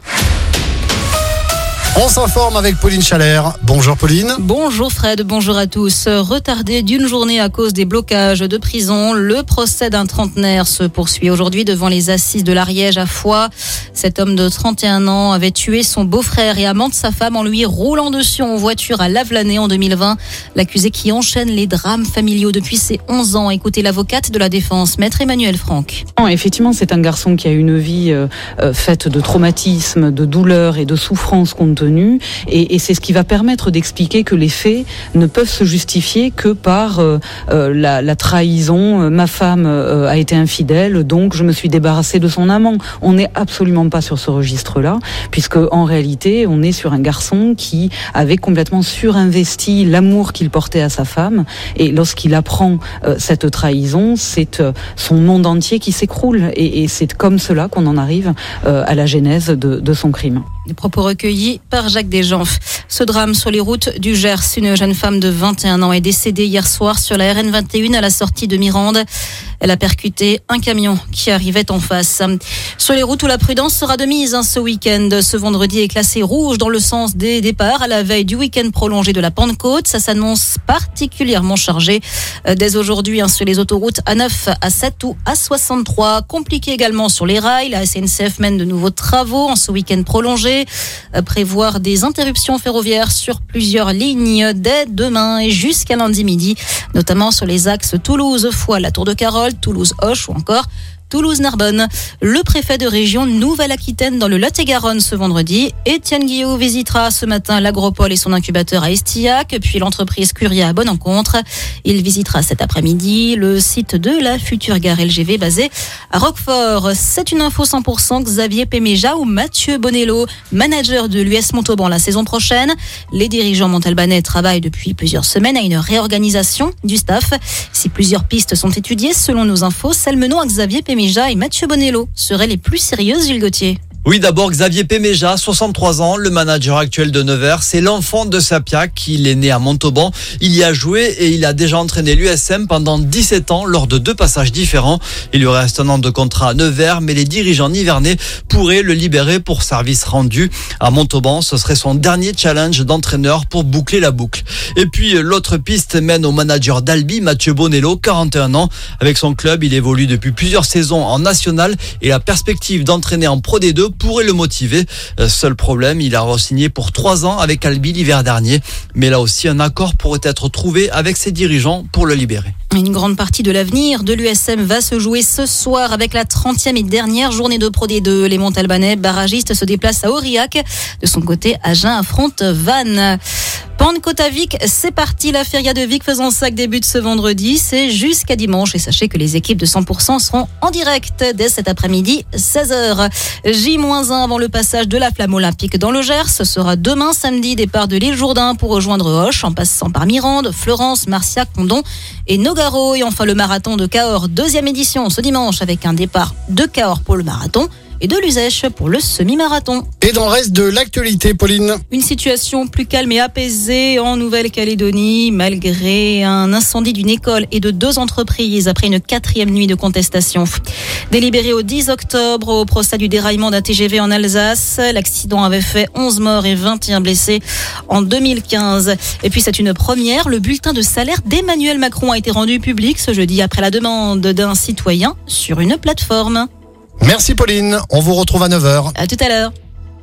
On s'informe avec Pauline Chalère. Bonjour Pauline. Bonjour Fred, bonjour à tous. Retardé d'une journée à cause des blocages de prison, le procès d'un trentenaire se poursuit aujourd'hui devant les assises de l'Ariège à Foix. Cet homme de trente et un ans avait tué son beau-frère et amant de sa femme en lui roulant dessus en voiture à Lavelanet en deux mille vingt. L'accusé qui enchaîne les drames familiaux depuis ses onze ans. Écoutez l'avocate de la défense, maître Emmanuel Franck. Effectivement, c'est un garçon qui a une vie euh, faite de traumatismes, de douleurs et de souffrances compte tenu. Et, et c'est ce qui va permettre d'expliquer que les faits ne peuvent se justifier que par euh, euh, la, la trahison. Ma femme euh, a été infidèle, donc je me suis débarrassée de son amant. On n'est absolument pas sur ce registre-là, puisque en réalité, on est sur un garçon qui avait complètement surinvesti l'amour qu'il portait à sa femme. Et lorsqu'il apprend euh, cette trahison, c'est euh, son monde entier qui s'écroule. Et, et c'est comme cela qu'on en arrive euh, à la genèse de, de son crime. Des propos recueillis par Jacques Desgenfs. Ce drame sur les routes du Gers, une jeune femme de vingt et un ans est décédée hier soir sur la R N vingt et un à la sortie de Mirande. Elle a percuté un camion qui arrivait en face. Sur les routes où la prudence sera de mise hein, ce week-end, ce vendredi est classé rouge dans le sens des départs à la veille du week-end prolongé de la Pentecôte. Ça s'annonce particulièrement chargé dès aujourd'hui hein, sur les autoroutes A neuf, A sept ou A soixante-trois. Compliqué également sur les rails. La S N C F mène de nouveaux travaux en ce week-end prolongé. Prévoir des interruptions ferroviaires sur plusieurs lignes dès demain et jusqu'à lundi midi, notamment sur les axes Toulouse-Foix, la Tour de Carole, Toulouse-Auch ou encore Toulouse-Narbonne. Le préfet de région Nouvelle-Aquitaine dans le Lot-et-Garonne ce vendredi. Étienne Guillot visitera ce matin l'Agropole et son incubateur à Estillac, puis l'entreprise Curia à Bonencontre. Il visitera cet après-midi le site de la future gare L G V basée à Roquefort. C'est une info cent pour cent Xavier Péméja ou Mathieu Bonello, manager de l'U S Montauban la saison prochaine. Les dirigeants montalbanais travaillent depuis plusieurs semaines à une réorganisation du staff. Si plusieurs pistes sont étudiées, selon nos infos, celle menant à Xavier Péméja et Mathieu Bonello seraient les plus sérieuses, Gilles Gauthier. Oui, d'abord Xavier Péméja, soixante-trois ans, le manager actuel de Nevers. C'est l'enfant de Sapiac. Il est né à Montauban. Il y a joué et il a déjà entraîné l'U S M pendant dix-sept ans lors de deux passages différents. Il lui reste un an de contrat à Nevers, mais les dirigeants nivernais pourraient le libérer pour service rendu. À Montauban, ce serait son dernier challenge d'entraîneur pour boucler la boucle. Et puis, l'autre piste mène au manager d'Albi, Mathieu Bonello, quarante et un ans. Avec son club, il évolue depuis plusieurs saisons en national et la perspective d'entraîner en Pro D deux pourrait le motiver. Seul problème, il a re-signé pour trois ans avec Albi l'hiver dernier. Mais là aussi, un accord pourrait être trouvé avec ses dirigeants pour le libérer. Une grande partie de l'avenir de l'U S M va se jouer ce soir avec la trentième et dernière journée de Pro D deux. Les Montalbanais barragistes se déplacent à Aurillac. De son côté, Agen affronte Vannes. Pentecôte à Vic, c'est parti. La Feria de Vic faisant sac débute ce vendredi. C'est jusqu'à dimanche. Et sachez que les équipes de cent pour cent seront en direct dès cet après-midi, seize heures. J un avant le passage de la flamme olympique dans le Gers. Ce sera demain samedi, départ de l'île Jourdain pour rejoindre Auch en passant par Mirande, Florence, Marciac, Condon et Nogaro. Et enfin le marathon de Cahors, deuxième édition ce dimanche avec un départ de Cahors pour le marathon et de Luzèche pour le semi-marathon. Et dans le reste de l'actualité, Pauline. Une situation plus calme et apaisée en Nouvelle-Calédonie, malgré un incendie d'une école et de deux entreprises après une quatrième nuit de contestation. Délibéré au dix octobre au procès du déraillement d'un T G V en Alsace. L'accident avait fait onze morts et vingt et un blessés en deux mille quinze. Et puis c'est une première, le bulletin de salaire d'Emmanuel Macron a été rendu public ce jeudi après la demande d'un citoyen sur une plateforme. Merci Pauline, on vous retrouve à neuf heures. À tout à l'heure.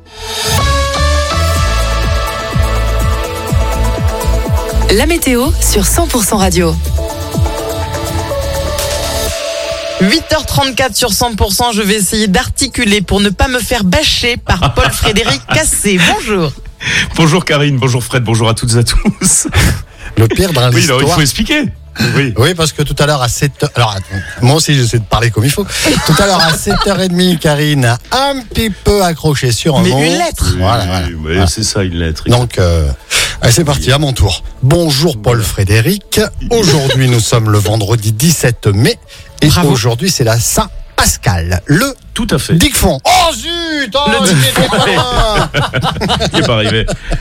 La météo sur cent pour cent radio. huit heures trente-quatre sur cent pour cent, je vais essayer d'articuler pour ne pas me faire bâcher par Paul-Frédéric Cassé. Bonjour. Bonjour Karine, bonjour Fred, bonjour à toutes et à tous. Le pire dans oui, l'histoire. Oui, il faut expliquer. Oui. oui, parce que tout à l'heure à sept heures... Alors, moi aussi, j'essaie de parler comme il faut. Tout à l'heure à sept heures trente, Karine a un petit peu accroché sur un Mais mot. une lettre. Oui, Voilà, voilà. oui, voilà. C'est ça, une lettre. Donc, euh, allez, c'est parti, à mon tour. Bonjour Paul-Frédéric. Aujourd'hui, nous sommes le vendredi dix-sept mai. Et Bravo. aujourd'hui, c'est la Saint-Pascal. Le Tout à fait. Dic-Fond. Oh zut, oh, Le il était pas loin. Il n'est pas arrivé.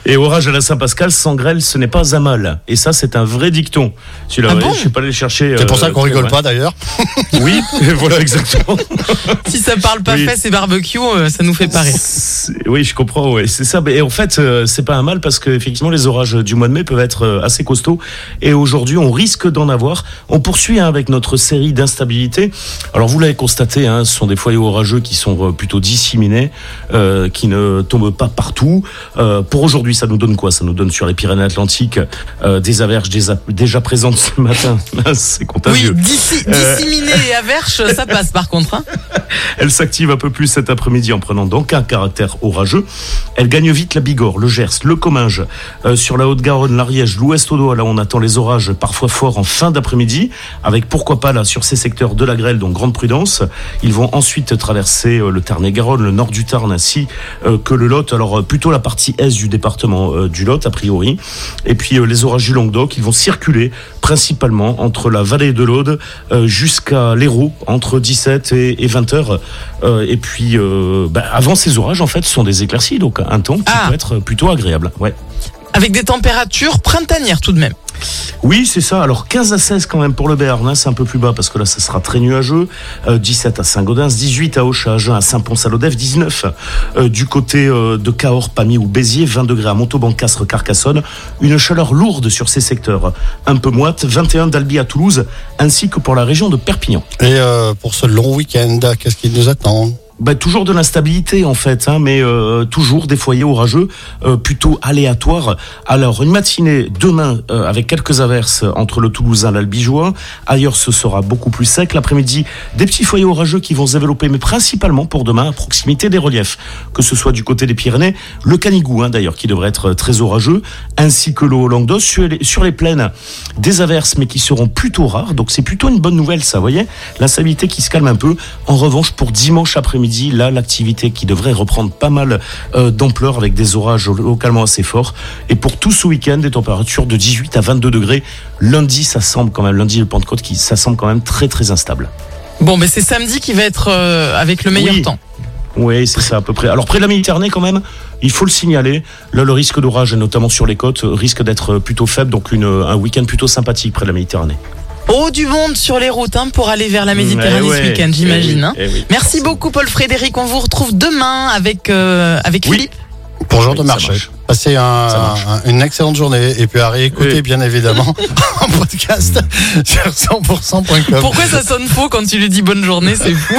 Et orage à la Saint-Pascal, sans grêle, ce n'est pas un mal. Et ça, c'est un vrai dicton. Celui-là, Ah ouais, bon je ne suis pas allé le chercher. C'est pour euh, ça qu'on très rigole loin. pas d'ailleurs. Oui, voilà, exactement. Si ça parle pas Oui. fesses et barbecue, euh, ça nous fait pas rire. C'est- Oui, je comprends, ouais, c'est ça. Et en fait, euh, c'est pas un mal parce que effectivement, les orages du mois de mai peuvent être euh, assez costauds. Et aujourd'hui, on risque d'en avoir. On poursuit hein, avec notre série d'instabilité. Alors, vous l'avez constaté, hein, ce sont des foyers orageux qui sont euh, plutôt disséminés, euh, qui ne tombent pas partout. Euh, pour aujourd'hui, ça nous donne quoi ? Ça nous donne sur les Pyrénées-Atlantiques euh, des averses déjà, déjà présentes ce matin. C'est Oui, contagieux. dissi- Euh, disséminé et averche, ça passe par contre. Hein. Elle s'active un peu plus cet après-midi en prenant donc un caractère orageux. Elle gagne vite la Bigorre, le Gers, le Comminges, euh, sur la Haute-Garonne, l'Ariège, l'Ouest Audois. Là, on attend les orages parfois forts en fin d'après-midi, avec pourquoi pas là sur ces secteurs de la grêle, donc grande prudence. Ils vont ensuite traverser euh, le Tarn-et-Garonne, le nord du Tarn ainsi euh, que le Lot. Alors euh, plutôt la partie est du département euh, du Lot a priori. Et puis euh, les orages du Languedoc, ils vont circuler principalement entre la vallée de l'Aude euh, jusqu'à l'Hérault entre dix-sept et, et vingt heures. Euh, et puis euh, bah, avant ces orages, en fait, ce sont des éclaircies, donc un temps qui Ah. peut être plutôt agréable. Ouais. Avec des températures printanières tout de même. Oui, c'est ça. Alors quinze à seize quand même pour le Béarn, hein, c'est un peu plus bas parce que là, ça sera très nuageux. Euh, dix-sept à Saint-Gaudens, dix-huit à Auch, à Agen, à Saint-Pons-à-l'Odève, dix-neuf euh, du côté euh, de Cahors, Pamiers ou Béziers, vingt degrés à Montauban, Castres, Carcassonne. Une chaleur lourde sur ces secteurs, un peu moite, vingt et un d'Albi à Toulouse, ainsi que pour la région de Perpignan. Et euh, pour ce long week-end, qu'est-ce qui nous attend ? Bah, toujours de l'instabilité en fait, hein, mais euh, toujours des foyers orageux euh, plutôt aléatoires. Alors une matinée demain euh, avec quelques averses entre le Toulousain et l'Albigeois. Ailleurs ce sera beaucoup plus sec. L'après-midi, des petits foyers orageux qui vont se développer, mais principalement pour demain à proximité des reliefs, que ce soit du côté des Pyrénées, le Canigou hein, d'ailleurs qui devrait être très orageux, ainsi que le Haut-Languedoc. Sur les, sur les plaines, des averses mais qui seront plutôt rares. Donc c'est plutôt une bonne nouvelle ça, vous voyez. L'instabilité qui se calme un peu. En revanche pour dimanche après-midi, là l'activité qui devrait reprendre pas mal euh, d'ampleur avec des orages localement assez forts. Et pour tout ce week-end, des températures de dix-huit à vingt-deux degrés. Lundi, ça semble quand même, lundi le Pentecôte, qui, ça semble quand même très très instable. Bon, mais c'est samedi qui va être euh, avec le meilleur Oui. temps. Oui, c'est ça à peu près. Alors près de la Méditerranée quand même, il faut le signaler. Là, le risque d'orage, notamment sur les côtes, risque d'être plutôt faible. Donc une, un week-end plutôt sympathique près de la Méditerranée. Oh, du monde sur les routes hein, pour aller vers la Méditerranée Eh ouais, ce week-end, eh j'imagine. oui, hein. eh oui, Merci forcément. beaucoup, Paul Frédéric. On vous retrouve demain avec, euh, avec Oui. Philippe. Pour Jean Oui, de ça Marché. marche. Passez un- Ça marche. un- une excellente journée et puis à réécouter Oui. bien évidemment en podcast sur cent pour cent point com. Pourquoi ça sonne faux quand tu lui dis bonne journée? C'est fou.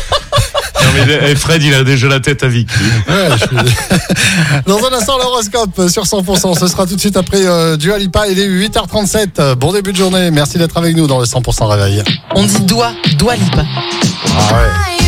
Non, mais eh, Fred, il a déjà la tête à Vic. Ouais, je suis- Dans un instant, l'horoscope sur cent pour cent. Ce sera tout de suite après euh, Dua Lipa. Il est huit heures trente-sept. Bon début de journée. Merci d'être avec nous dans le cent pour cent réveil. On dit doigt, doigt lipa. Ah ouais.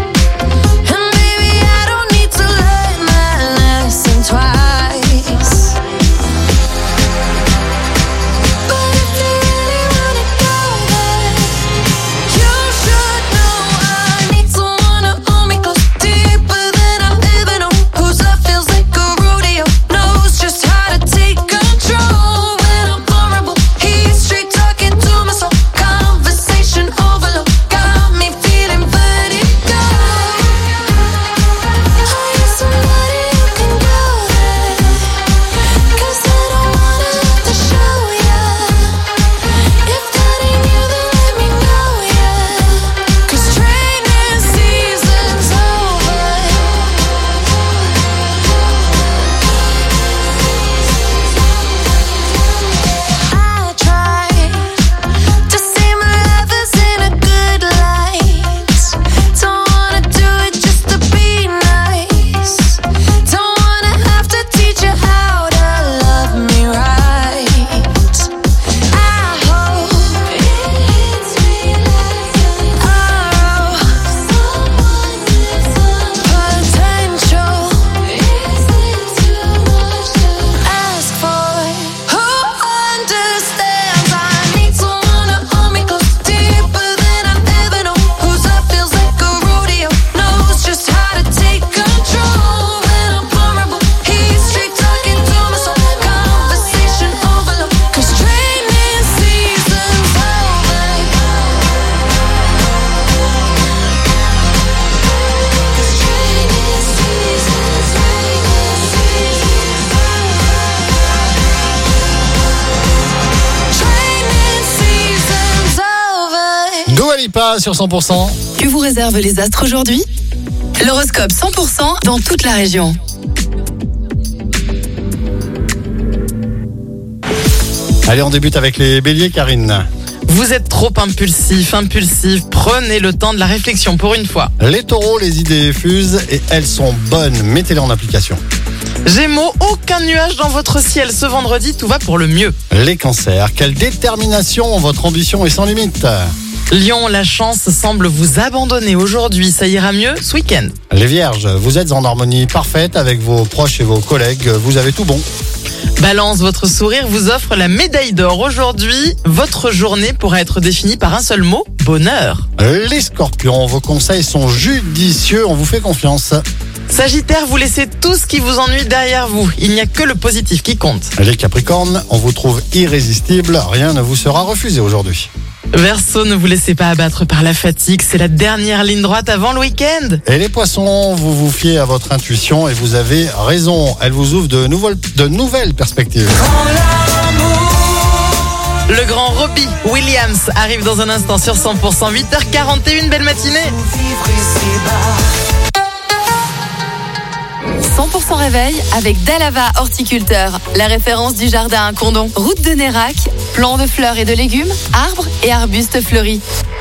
Twice Lipa sur cent pour cent. Que vous réservent les astres aujourd'hui? L'horoscope cent pour cent dans toute la région. Allez, on débute avec les béliers, Karine. Vous êtes trop impulsif, impulsif. Prenez le temps de la réflexion pour une fois. Les taureaux, les idées fusent et elles sont bonnes. Mettez-les en application. Gémeaux, aucun nuage dans votre ciel. Ce vendredi, tout va pour le mieux. Les cancers, quelle détermination, votre ambition est sans limite. Lion, la chance semble vous abandonner aujourd'hui. Ça ira mieux ce week-end. Les vierges, vous êtes en harmonie parfaite avec vos proches et vos collègues. Vous avez tout bon. Balance, votre sourire vous offre la médaille d'or. Aujourd'hui, votre journée pourra être définie par un seul mot, bonheur. Les scorpions, vos conseils sont judicieux, on vous fait confiance. Sagittaire, vous laissez tout ce qui vous ennuie derrière vous. Il n'y a que le positif qui compte. Les capricornes, on vous trouve irrésistible, rien ne vous sera refusé aujourd'hui. Verseau, ne vous laissez pas abattre par la fatigue, c'est la dernière ligne droite avant le week-end. Et les poissons, vous vous fiez à votre intuition et vous avez raison, elle vous ouvre de nouvelles, de nouvelles perspectives. Le grand Robbie Williams arrive dans un instant sur cent pour cent, huit heures quarante et une, belle matinée. cent pour cent réveil avec Dalava Horticulteur, la référence du jardin à Condon. Route de Nérac, plants de fleurs et de légumes, arbres et arbustes fleuris.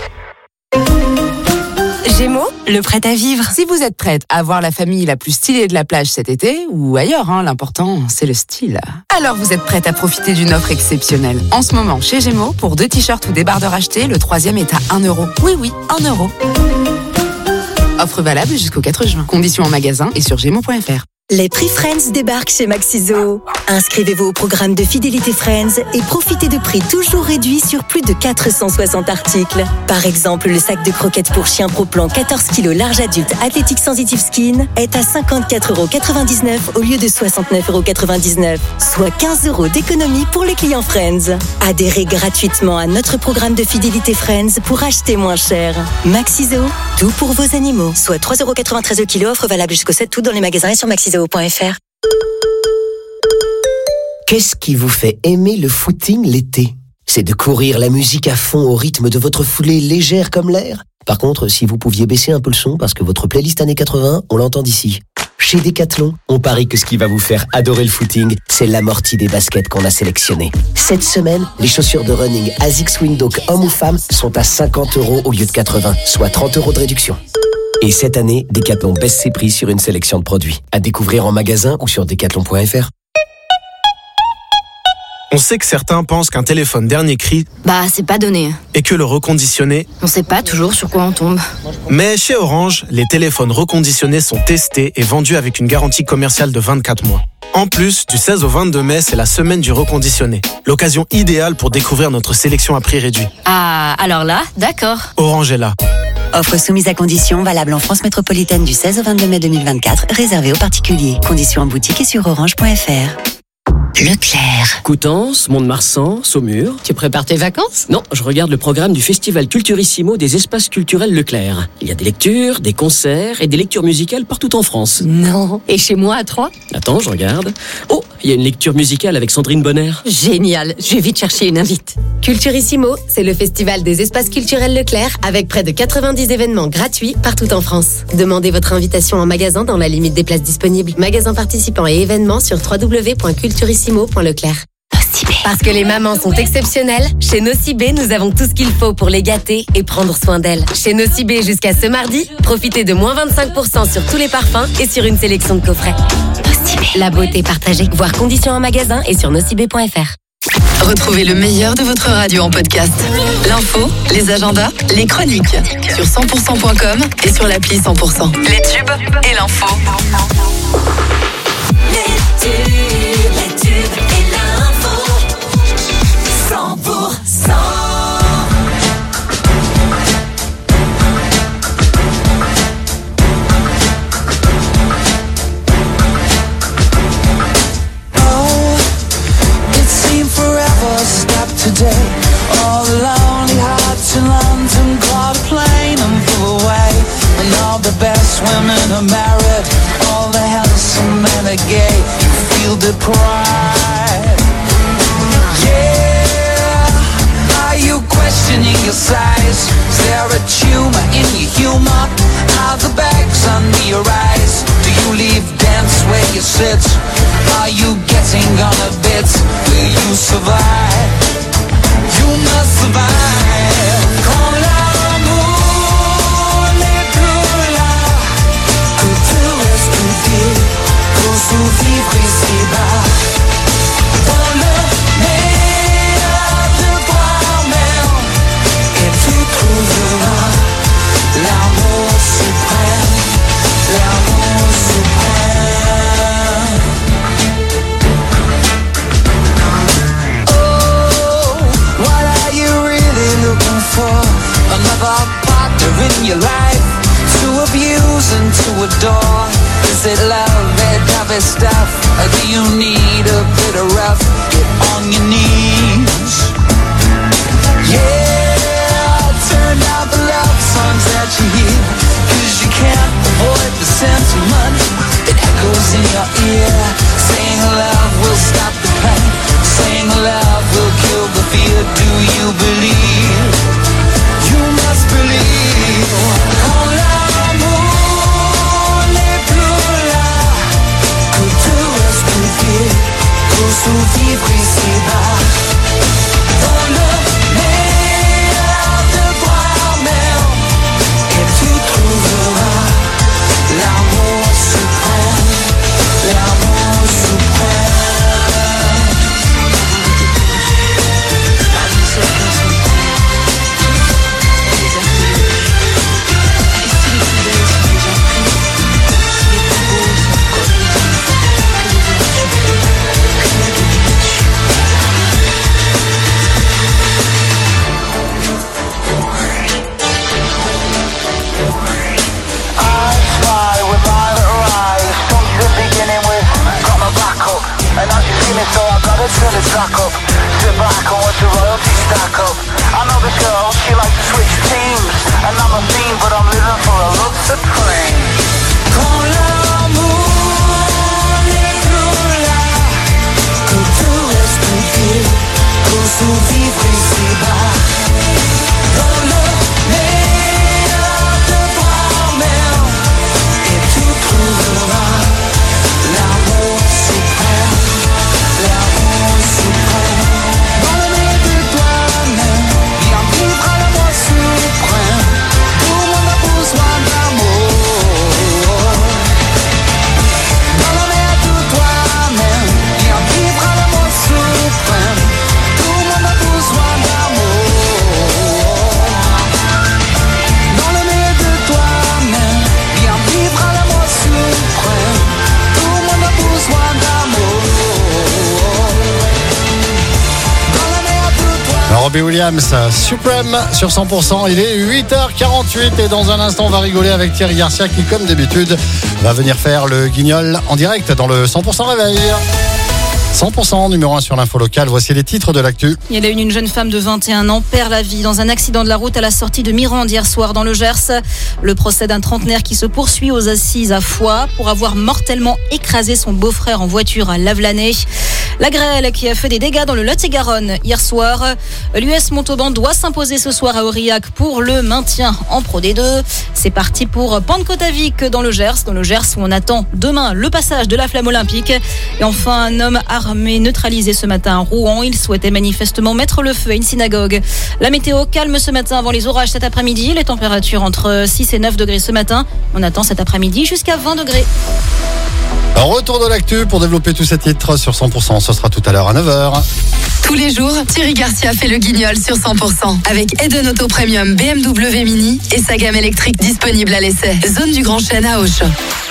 Gémeaux, le prêt à vivre. Si vous êtes prête à voir la famille la plus stylée de la plage cet été, ou ailleurs, hein, l'important, c'est le style. Alors vous êtes prête à profiter d'une offre exceptionnelle. En ce moment, chez Gémeaux, pour deux t-shirts ou des débardeurs achetés, le troisième est à un euro. Oui, oui, un euro. Offre valable jusqu'au quatre juin. Conditions en magasin et sur gémeaux point f r. Les prix Friends débarquent chez Maxiso. Inscrivez-vous au programme de fidélité Friends et profitez de prix toujours réduits sur plus de quatre cent soixante articles. Par exemple, le sac de croquettes pour chien Pro Plan quatorze kilos large adulte Athletic Sensitive Skin est à cinquante-quatre euros quatre-vingt-dix-neuf au lieu de soixante-neuf euros quatre-vingt-dix-neuf, soit quinze euros d'économie pour les clients Friends. Adhérez gratuitement à notre programme de fidélité Friends pour acheter moins cher. Maxiso, tout pour vos animaux. Soit trois euros quatre-vingt-treize le kilo, offre valable jusqu'au sept août dans les magasins et sur maxiso point f r. Qu'est-ce qui vous fait aimer le footing l'été? C'est de courir la musique à fond au rythme de votre foulée légère comme l'air? Par contre, si vous pouviez baisser un peu le son parce que votre playlist années quatre-vingts, on l'entend d'ici. Chez Decathlon, on parie que ce qui va vous faire adorer le footing, c'est l'amorti des baskets qu'on a sélectionnées. Cette semaine, les chaussures de running ASICS Windhoek hommes ou femmes sont à cinquante euros au lieu de quatre-vingts, soit trente euros de réduction. Et cette année, Decathlon baisse ses prix sur une sélection de produits. À découvrir en magasin ou sur decathlon point f r. On sait que certains pensent qu'un téléphone dernier cri, bah c'est pas donné. Et que le reconditionné, on sait pas toujours sur quoi on tombe. Mais chez Orange, les téléphones reconditionnés sont testés et vendus avec une garantie commerciale de vingt-quatre mois. En plus, du seize au vingt-deux mai, c'est la semaine du reconditionné. L'occasion idéale pour découvrir notre sélection à prix réduit. Ah, alors là, d'accord. Orange est là. Offre soumise à conditions, valable en France métropolitaine du seize au vingt-deux mai deux mille vingt-quatre, réservée aux particuliers. Conditions en boutique et sur orange point f r. Leclerc. Coutances, Mont-de-Marsan, Saumur. Tu prépares tes vacances? Non, je regarde le programme du Festival Culturissimo des espaces culturels Leclerc. Il y a des lectures, des concerts et des lectures musicales partout en France. Non. Et chez moi à Troyes? Attends, je regarde. Oh, il y a une lecture musicale avec Sandrine Bonner. Génial, je vais vite chercher une invite. Culturissimo, c'est le festival des espaces culturels Leclerc avec près de quatre-vingt-dix événements gratuits partout en France. Demandez votre invitation en magasin dans la limite des places disponibles. Magasins participants et événements sur w w w point culturissimo point leclerc. Parce que les mamans sont exceptionnelles, chez Nocibé, nous avons tout ce qu'il faut pour les gâter et prendre soin d'elles. Chez Nocibé, jusqu'à ce mardi, profitez de moins vingt-cinq pour cent sur tous les parfums et sur une sélection de coffrets. Nocibé. La beauté partagée. Voir conditions en magasin et sur nocibé point f r. Retrouvez le meilleur de votre radio en podcast. L'info, les agendas, les chroniques. Sur cent pour cent point com et sur l'appli cent pour cent. Les tubes et l'info. Les tubes, les tubes et l'info. cent pour cent. Today, all the lonely hearts in London caught a plane and flew away. And all the best women are married, all the handsome men are gay. You feel deprived. Yeah, are you you questioning your size? Is there a tumor in your humor? Are the bags under your eyes? Do you leave dance where you sit? Are you getting on a bit? Will you survive? You must survive. Quand l'amour n'est plus là, que te reste-t-il pour survivre ici-bas? Dans le meilleur de toi-même, et tu trouveras l'amour suprême, l'amour suprême. Oh, what are you really looking for? Another partner in your life to abuse and to adore. Is it love, that type of stuff? Or do you need a bit of rough? Get on your knees. Yeah, turn down the love songs that you hear, cause you can't avoid the sentiment that echoes in your ear. Saying love will stop the pain, saying love will kill the fear. Do you believe? You must believe. Quand l'amour n'est plus là, que te reste-t-il pour survivre ici-bas? Dans le meilleur de toi-même, et tu trouveras l'amour suprême, l'amour suprême. And now she's feeling so I gotta turn the track up. Sit back and watch the royalty stack up. I know this girl, she likes to switch teams. And I'm a fiend, but I'm living for a love supreme. Quand l'amour n'est plus là, que te reste-t-il pour survivre ici-bas? Dans le meilleur de toi-même, et tu trouveras l'amour suprême, l'amour suprême. Dans le meilleur de toi-même, viens vivre à l'amour suprême. Tout le monde a besoin d'amour. Dans le meilleur de toi-même, viens vivre à l'amour suprême. Tout le monde a besoin d'amour. Dans le meilleur de toi-même, viens vivre à l'amour suprême. Tout le monde a besoin d'amour. Dans le meilleur de toi-même. Robbie Williams, Supreme sur cent pour cent. Il est huit heures quarante-huit et dans un instant, on va rigoler avec Thierry Garcia qui, comme d'habitude, va venir faire le guignol en direct dans le cent pour cent réveil. cent pour cent numéro un sur l'info locale. Voici les titres de l'actu. Il y a une, une jeune femme de vingt et un ans perd la vie dans un accident de la route à la sortie de Mirande hier soir dans le Gers. Le procès d'un trentenaire qui se poursuit aux assises à Foix pour avoir mortellement écrasé son beau-frère en voiture à Lavelanet. La grêle qui a fait des dégâts dans le Lot-et-Garonne hier soir. L'U S Montauban doit s'imposer ce soir à Aurillac pour le maintien en Pro D deux. C'est parti pour Pentecôte-à-Vic dans le Gers. Dans le Gers où on attend demain le passage de la flamme olympique. Et enfin, un homme armé neutralisé ce matin à Rouen. Il souhaitait manifestement mettre le feu à une synagogue. La météo calme ce matin avant les orages cet après-midi. Les températures entre six et neuf degrés ce matin. On attend cet après-midi jusqu'à vingt degrés. Retour de l'actu pour développer tous ces titres sur cent pour cent. Ce sera tout à l'heure à neuf heures. Tous les jours, Thierry Garcia fait le guignol sur cent pour cent avec Eden Auto Premium B M W Mini et sa gamme électrique disponible à l'essai. Zone du Grand Chêne à Auch.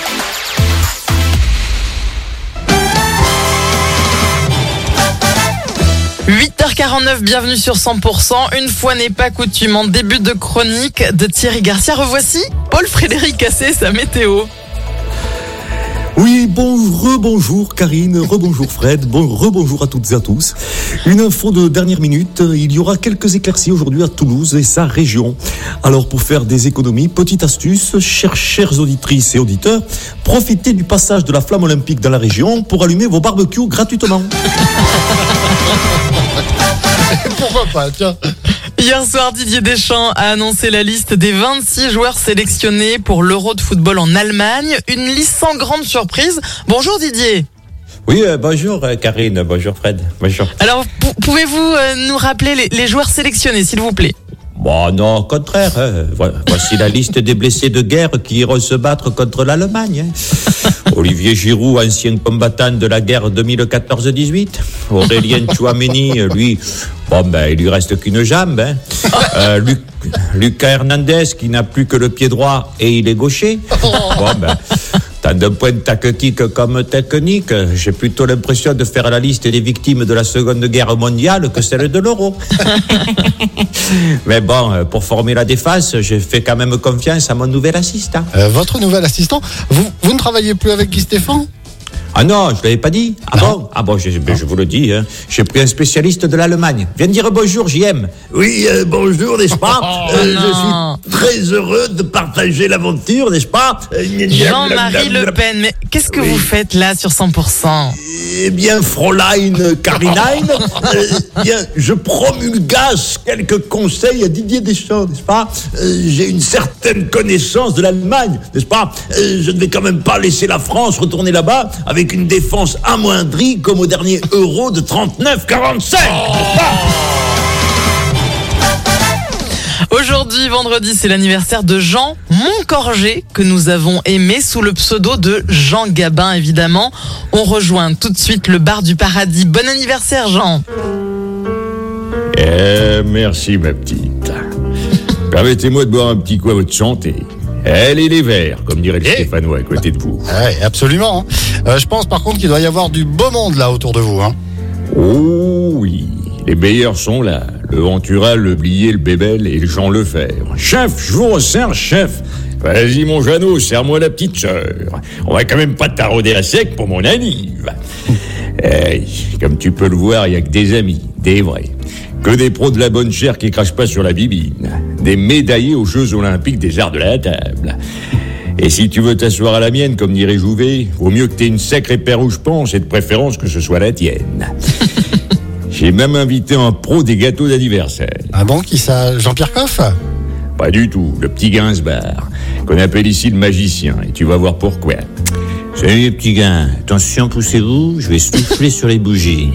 huit heures quarante-neuf, bienvenue sur cent pour cent. Une fois n'est pas coutume, en début de chronique de Thierry Garcia, revoici Paul-Frédéric Cassé, sa météo. Oui, bon, rebonjour Karine, rebonjour Fred, bon, rebonjour à toutes et à tous. Une info de dernière minute, il y aura quelques éclaircies aujourd'hui à Toulouse et sa région. Alors pour faire des économies, petite astuce, chères, chères auditrices et auditeurs, profitez du passage de la flamme olympique dans la région pour allumer vos barbecues gratuitement. Pourquoi pas, tiens. Hier soir, Didier Deschamps a annoncé la liste des vingt-six joueurs sélectionnés pour l'Euro de football en Allemagne. Une liste sans grande surprise. Bonjour Didier. Oui, euh, bonjour euh, Karine, bonjour Fred, bonjour. Alors, p- pouvez-vous euh, nous rappeler les, les joueurs sélectionnés, s'il vous plaît ? Bon, non, au contraire. Hein. Voici la liste des blessés de guerre qui iront se battre contre l'Allemagne. Hein. Olivier Giroud, ancien combattant de la guerre deux mille quatorze dix-huit. Aurélien Tchouameni, lui, bon ben, il lui reste qu'une jambe. Hein. Euh, Luc, Lucas Hernandez, qui n'a plus que le pied droit et il est gaucher. Bon ben... Tant de points tactiques comme techniques, j'ai plutôt l'impression de faire la liste des victimes de la Seconde Guerre mondiale que celle de l'Euro. Mais bon, pour former la défense, j'ai fait quand même confiance à mon nouvel assistant. Euh, votre nouvel assistant, vous, vous ne travaillez plus avec Guy Stéphane ? Ah non, je ne l'avais pas dit. Ah non. bon Ah bon, je, ben, je vous le dis, hein. J'ai pris un spécialiste de l'Allemagne. Viens dire bonjour, J M. Oui, euh, bonjour, n'est-ce pas oh, euh, Je suis très heureux de partager l'aventure, n'est-ce pas Jean-Marie Le Pen, mais qu'est-ce que oui. vous faites là sur cent pour cent ? Eh bien, Fräulein Karinein, euh, bien, je promulgasse quelques conseils à Didier Deschamps, n'est-ce pas euh, J'ai une certaine connaissance de l'Allemagne, n'est-ce pas euh, Je ne vais quand même pas laisser la France retourner là-bas avec une défense amoindrie comme au dernier Euro de trente-neuf quarante-sept. Oh Aujourd'hui, vendredi, c'est l'anniversaire de Jean Moncorgé, que nous avons aimé sous le pseudo de Jean Gabin, évidemment. On rejoint tout de suite le bar du paradis. Bon anniversaire, Jean. Eh, merci, ma petite. Permettez-moi de boire un petit coup à votre santé. Elle et les verts, comme dirait le hey. Stéphanois à côté de vous. Ouais, absolument. Euh, je pense par contre qu'il doit y avoir du beau monde là autour de vous. Hein. Oh oui, les meilleurs sont là. Le Ventura, le Blier, le Bébel et le Jean Lefebvre. Chef, je vous resserre, chef. Vas-y mon Jeannot, serre-moi la petite sœur. On va quand même pas tarauder à sec pour mon anniv. Hey, comme tu peux le voir, il y a que des amis, des vrais. Que des pros de la bonne chair qui crachent pas sur la bibine. Des médaillés aux Jeux Olympiques des arts de la table. Et si tu veux t'asseoir à la mienne, comme dirait Jouvet, vaut mieux que t'aies une sacrée paire où je pense, et de préférence que ce soit la tienne. J'ai même invité un pro des gâteaux d'anniversaire. Ah bon, qui ça, Jean-Pierre Coff ? Pas du tout, le petit Gainsbourg, qu'on appelle ici le magicien, et tu vas voir pourquoi. Salut les petits gars, attention, poussez-vous, je vais souffler sur les bougies.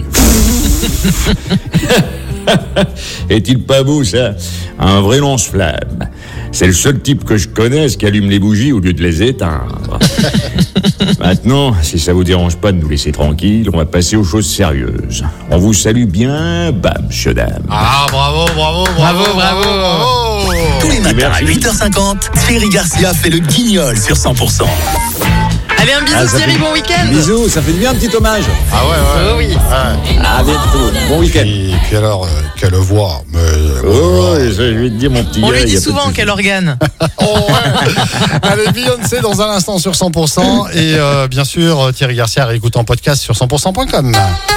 Est-il pas beau ça ? Un vrai lance-flamme. C'est le seul type que je connaisse qui allume les bougies au lieu de les éteindre. Maintenant, si ça vous dérange pas de nous laisser tranquilles, on va passer aux choses sérieuses. On vous salue bien, bam, monsieur dame. Ah, bravo, bravo, bravo, bravo, bravo, bravo. Tous les matins à huit heures cinquante, Thierry Garcia fait le guignol sur cent pour cent. Allez, un bisou, ah, Thierry, fait... bon week-end. Bisous, ça fait du bien un petit hommage. Ah ouais, ouais. Oh oui. Ouais. À bientôt, bon week-end. Et puis alors, euh, quelle voix. Mais... Oh, je vais te dire mon petit On gars, lui dit souvent quel organe. Oh ouais. Allez, Beyoncé dans un instant sur cent pour cent. Et euh, bien sûr, Thierry Garcia réécoute en podcast sur cent pour cent point com.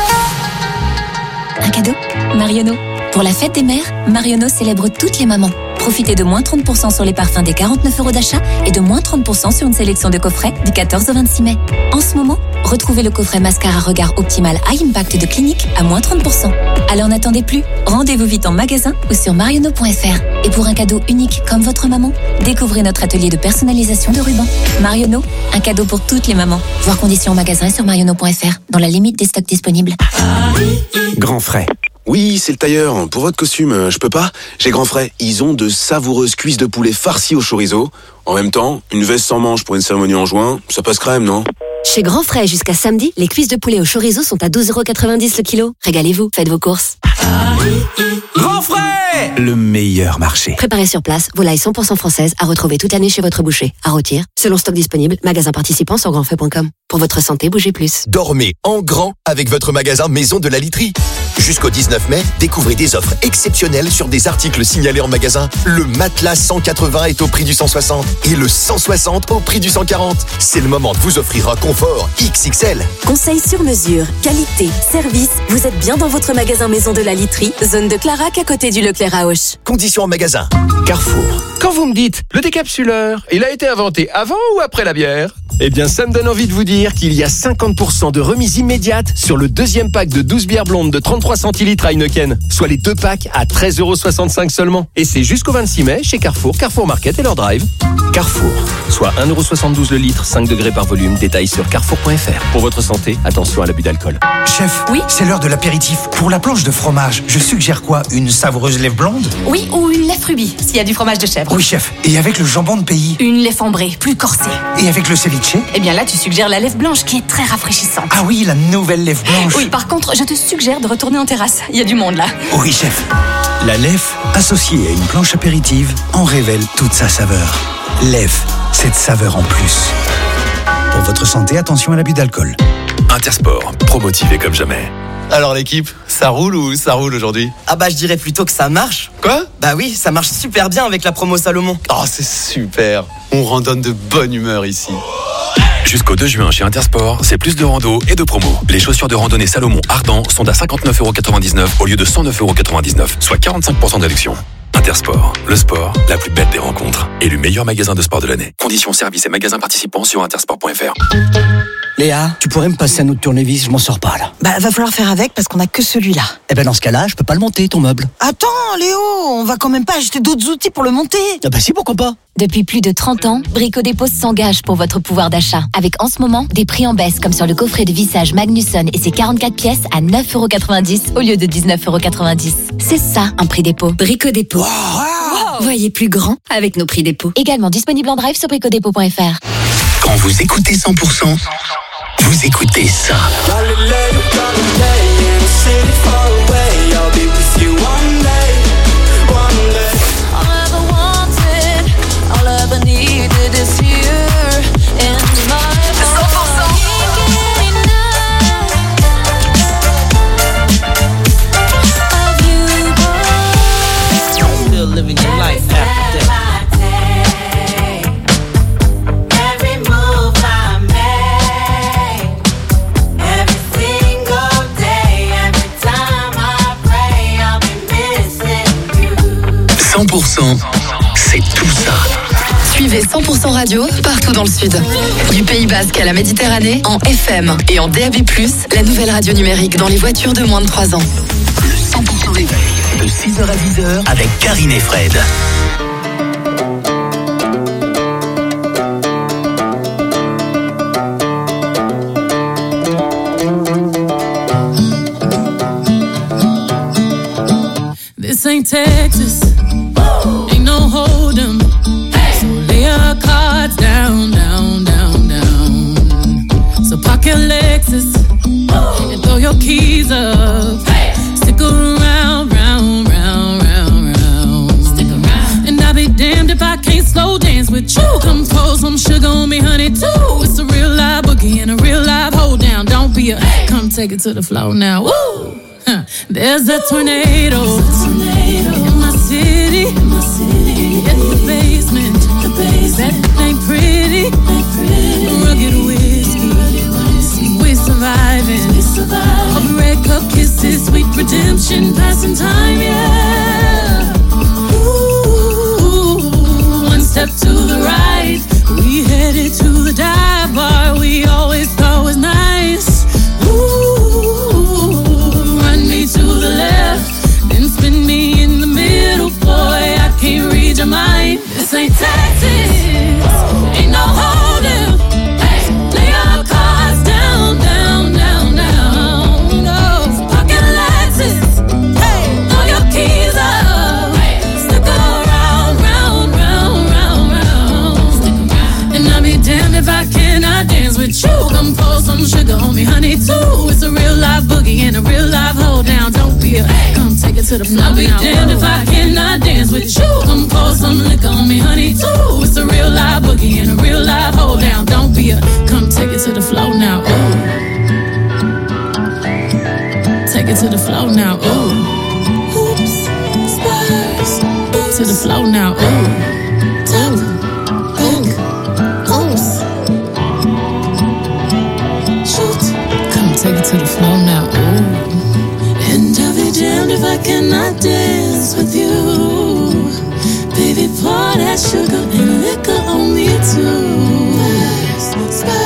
Un cadeau Marionneau. Pour la fête des mères, Marionneau célèbre toutes les mamans. Profitez de moins trente pour cent sur les parfums des quarante-neuf euros d'achat et de moins trente pour cent sur une sélection de coffrets du quatorze au vingt-six mai. En ce moment, retrouvez le coffret mascara regard optimal High Impact de Clinique à moins trente pour cent. Alors n'attendez plus, rendez-vous vite en magasin ou sur marionneau point f r. Et pour un cadeau unique comme votre maman, découvrez notre atelier de personnalisation de rubans. Marionneau, un cadeau pour toutes les mamans. Voir conditions en magasin et sur marionneau point f r, dans la limite des stocks disponibles. Grand frais. Oui, c'est le tailleur. Pour votre costume, je peux pas. J'ai Grand Frais. Ils ont de savoureuses cuisses de poulet farcies au chorizo. En même temps, une veste sans manches pour une cérémonie en juin, ça passe crème, non ? Chez Grand Frais, jusqu'à samedi, les cuisses de poulet au chorizo sont à douze euros quatre-vingt-dix le kilo. Régalez-vous, faites vos courses. Grand Frais, le meilleur marché. Préparez sur place, volaille cent pour cent française à retrouver toute l'année chez votre boucher. À rôtir, selon stock disponible, magasin participant sur grand frais point com. Pour votre santé, bougez plus. Dormez en grand avec votre magasin Maison de la Literie. Jusqu'au dix-neuf mai, découvrez des offres exceptionnelles sur des articles signalés en magasin. Le matelas cent quatre-vingts est au prix du cent soixante et le cent soixante au prix du cent quarante. C'est le moment de vous offrir un confort X X L. Conseil sur mesure, qualité, service. Vous êtes bien dans votre magasin Maison de la Literie, zone de Clarac à côté du Leclerc à Auch. Conditions en magasin. Carrefour. Quand vous me dites le décapsuleur, il a été inventé avant ou après la bière ? Eh bien, ça me donne envie de vous dire qu'il y a cinquante pour cent de remise immédiate sur le deuxième pack de douze bières blondes de trente-trois centilitres à Heineken, soit les deux packs à treize euros soixante-cinq seulement. Et c'est jusqu'au vingt-six mai chez Carrefour, Carrefour Market et leur drive. Carrefour, soit un euro soixante-douze le litre, cinq degrés par volume, détail sur carrefour point f r. Pour votre santé, attention à l'abus d'alcool. Chef, oui, c'est l'heure de l'apéritif. Pour la planche de fromage, je suggère quoi? Une savoureuse lèvre blonde? Oui, ou une lèvre rubis, s'il y a du fromage de chèvre. Oui, chef. Et avec le jambon de pays? Une lèvre ambrée, plus corsée. Et avec le ceviche? Eh bien là, tu suggères la lèvre blanche qui est très rafraîchissante. Ah oui, la nouvelle lèvre blanche. Oui, par contre, je te suggère de retourner en terrasse. Il y a du monde là. Oui, chef. La lèvre, associée à une planche apéritive, en révèle toute sa saveur. Lèvre, cette saveur en plus. Pour votre santé, attention à l'abus d'alcool. Intersport, promotivé comme jamais. Alors l'équipe, ça roule ou ça roule aujourd'hui? Ah bah je dirais plutôt que ça marche. Quoi? Bah oui, ça marche super bien avec la promo Salomon. Oh c'est super, on randonne de bonne humeur ici. Jusqu'au deux juin chez Intersport, c'est plus de rando et de promo. Les chaussures de randonnée Salomon Ardent sont à cinquante-neuf euros quatre-vingt-dix-neuf au lieu de cent neuf euros quatre-vingt-dix-neuf, soit quarante-cinq pour cent de réduction. Intersport, le sport, la plus belle des rencontres. Élu meilleur magasin de sport de l'année. Conditions, services et magasins participants sur intersport point f r. Léa, tu pourrais me passer un autre tournevis, je m'en sors pas là. Bah va falloir faire avec parce qu'on a que celui-là. Eh ben dans ce cas-là, je peux pas le monter ton meuble. Attends Léo, on va quand même pas acheter d'autres outils pour le monter. Ah bah si, pourquoi pas. Depuis plus de trente ans, Brico Dépôt s'engage pour votre pouvoir d'achat. Avec en ce moment des prix en baisse comme sur le coffret de vissage Magnusson et ses quarante-quatre pièces à neuf euros quatre-vingt-dix au lieu de dix-neuf euros quatre-vingt-dix. C'est ça un prix dépôt. Brico Dépôt. Wow. Voyez plus grand avec nos prix dépôt. Également disponible en drive sur brico dépôt point f r. Quand vous écoutez cent pour cent, vous écoutez ça. Living your life after that. Every move I make, every single day, every time I pray, I'll be missing you. cent pour cent, c'est tout ça. Suivez cent pour cent Radio partout dans le Sud. Du Pays Basque à la Méditerranée, en F M et en D A B plus, la nouvelle radio numérique dans les voitures de moins de trois ans. Le cent pour cent réveil, de six heures à dix heures, avec Karine et Fred. This ain't Texas, ain't no hold'em. So lay your cards down, down, down, down. So park your Lexus and throw your keys up. Stick around, round, round, round, round. Stick around. And I'll be damned if I can't slow dance with you. Come pour some sugar on me, honey, too. It's a real live boogie and a real live hold down. Don't be a, come take it to the floor now. Woo! Huh. There's a tornado, in my city, in my city. In the basement, the basement. That ain't pretty, ain't pretty. Rugged whiskey, we surviving. We surviving. Of red cup kisses, sweet redemption, passing time, yeah. Ooh, one step to the right, we headed to the dive bar we always thought was nice. Ooh, run me to the left, then spin me in the middle, boy, I can't read your mind. This ain't Texas, ain't no hold'em. Hey, lay your cards down, down, down, down. No, pocket Lexus, hey, throw your keys up. Hey, stick around, round, round, round, round. Stick around. And I'll be damned if I cannot dance with you. Come pour some sugar on me, honey, too. It's a real life boogie and a real life hold down. Don't be a, come take it to the floor. I'll be damned if I cannot dance with you. Come pour some liquor on me, honey, too. It's a real live boogie and a real live hold down. Don't be a, come take it to the floor now. Ooh. Take it to the floor now. Ooh. Oops, spurs. To the floor now. Ooh. Tap, pick, oops. Shoot. Come take it to the floor now. Ooh. And I'll be damned if I cannot dance with you. Baby, pour that sugar and liquor on me too. Spurs,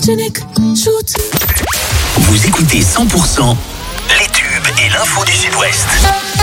photogenic, shoot. Vous écoutez cent pour cent les tubes et l'info du Sud-Ouest.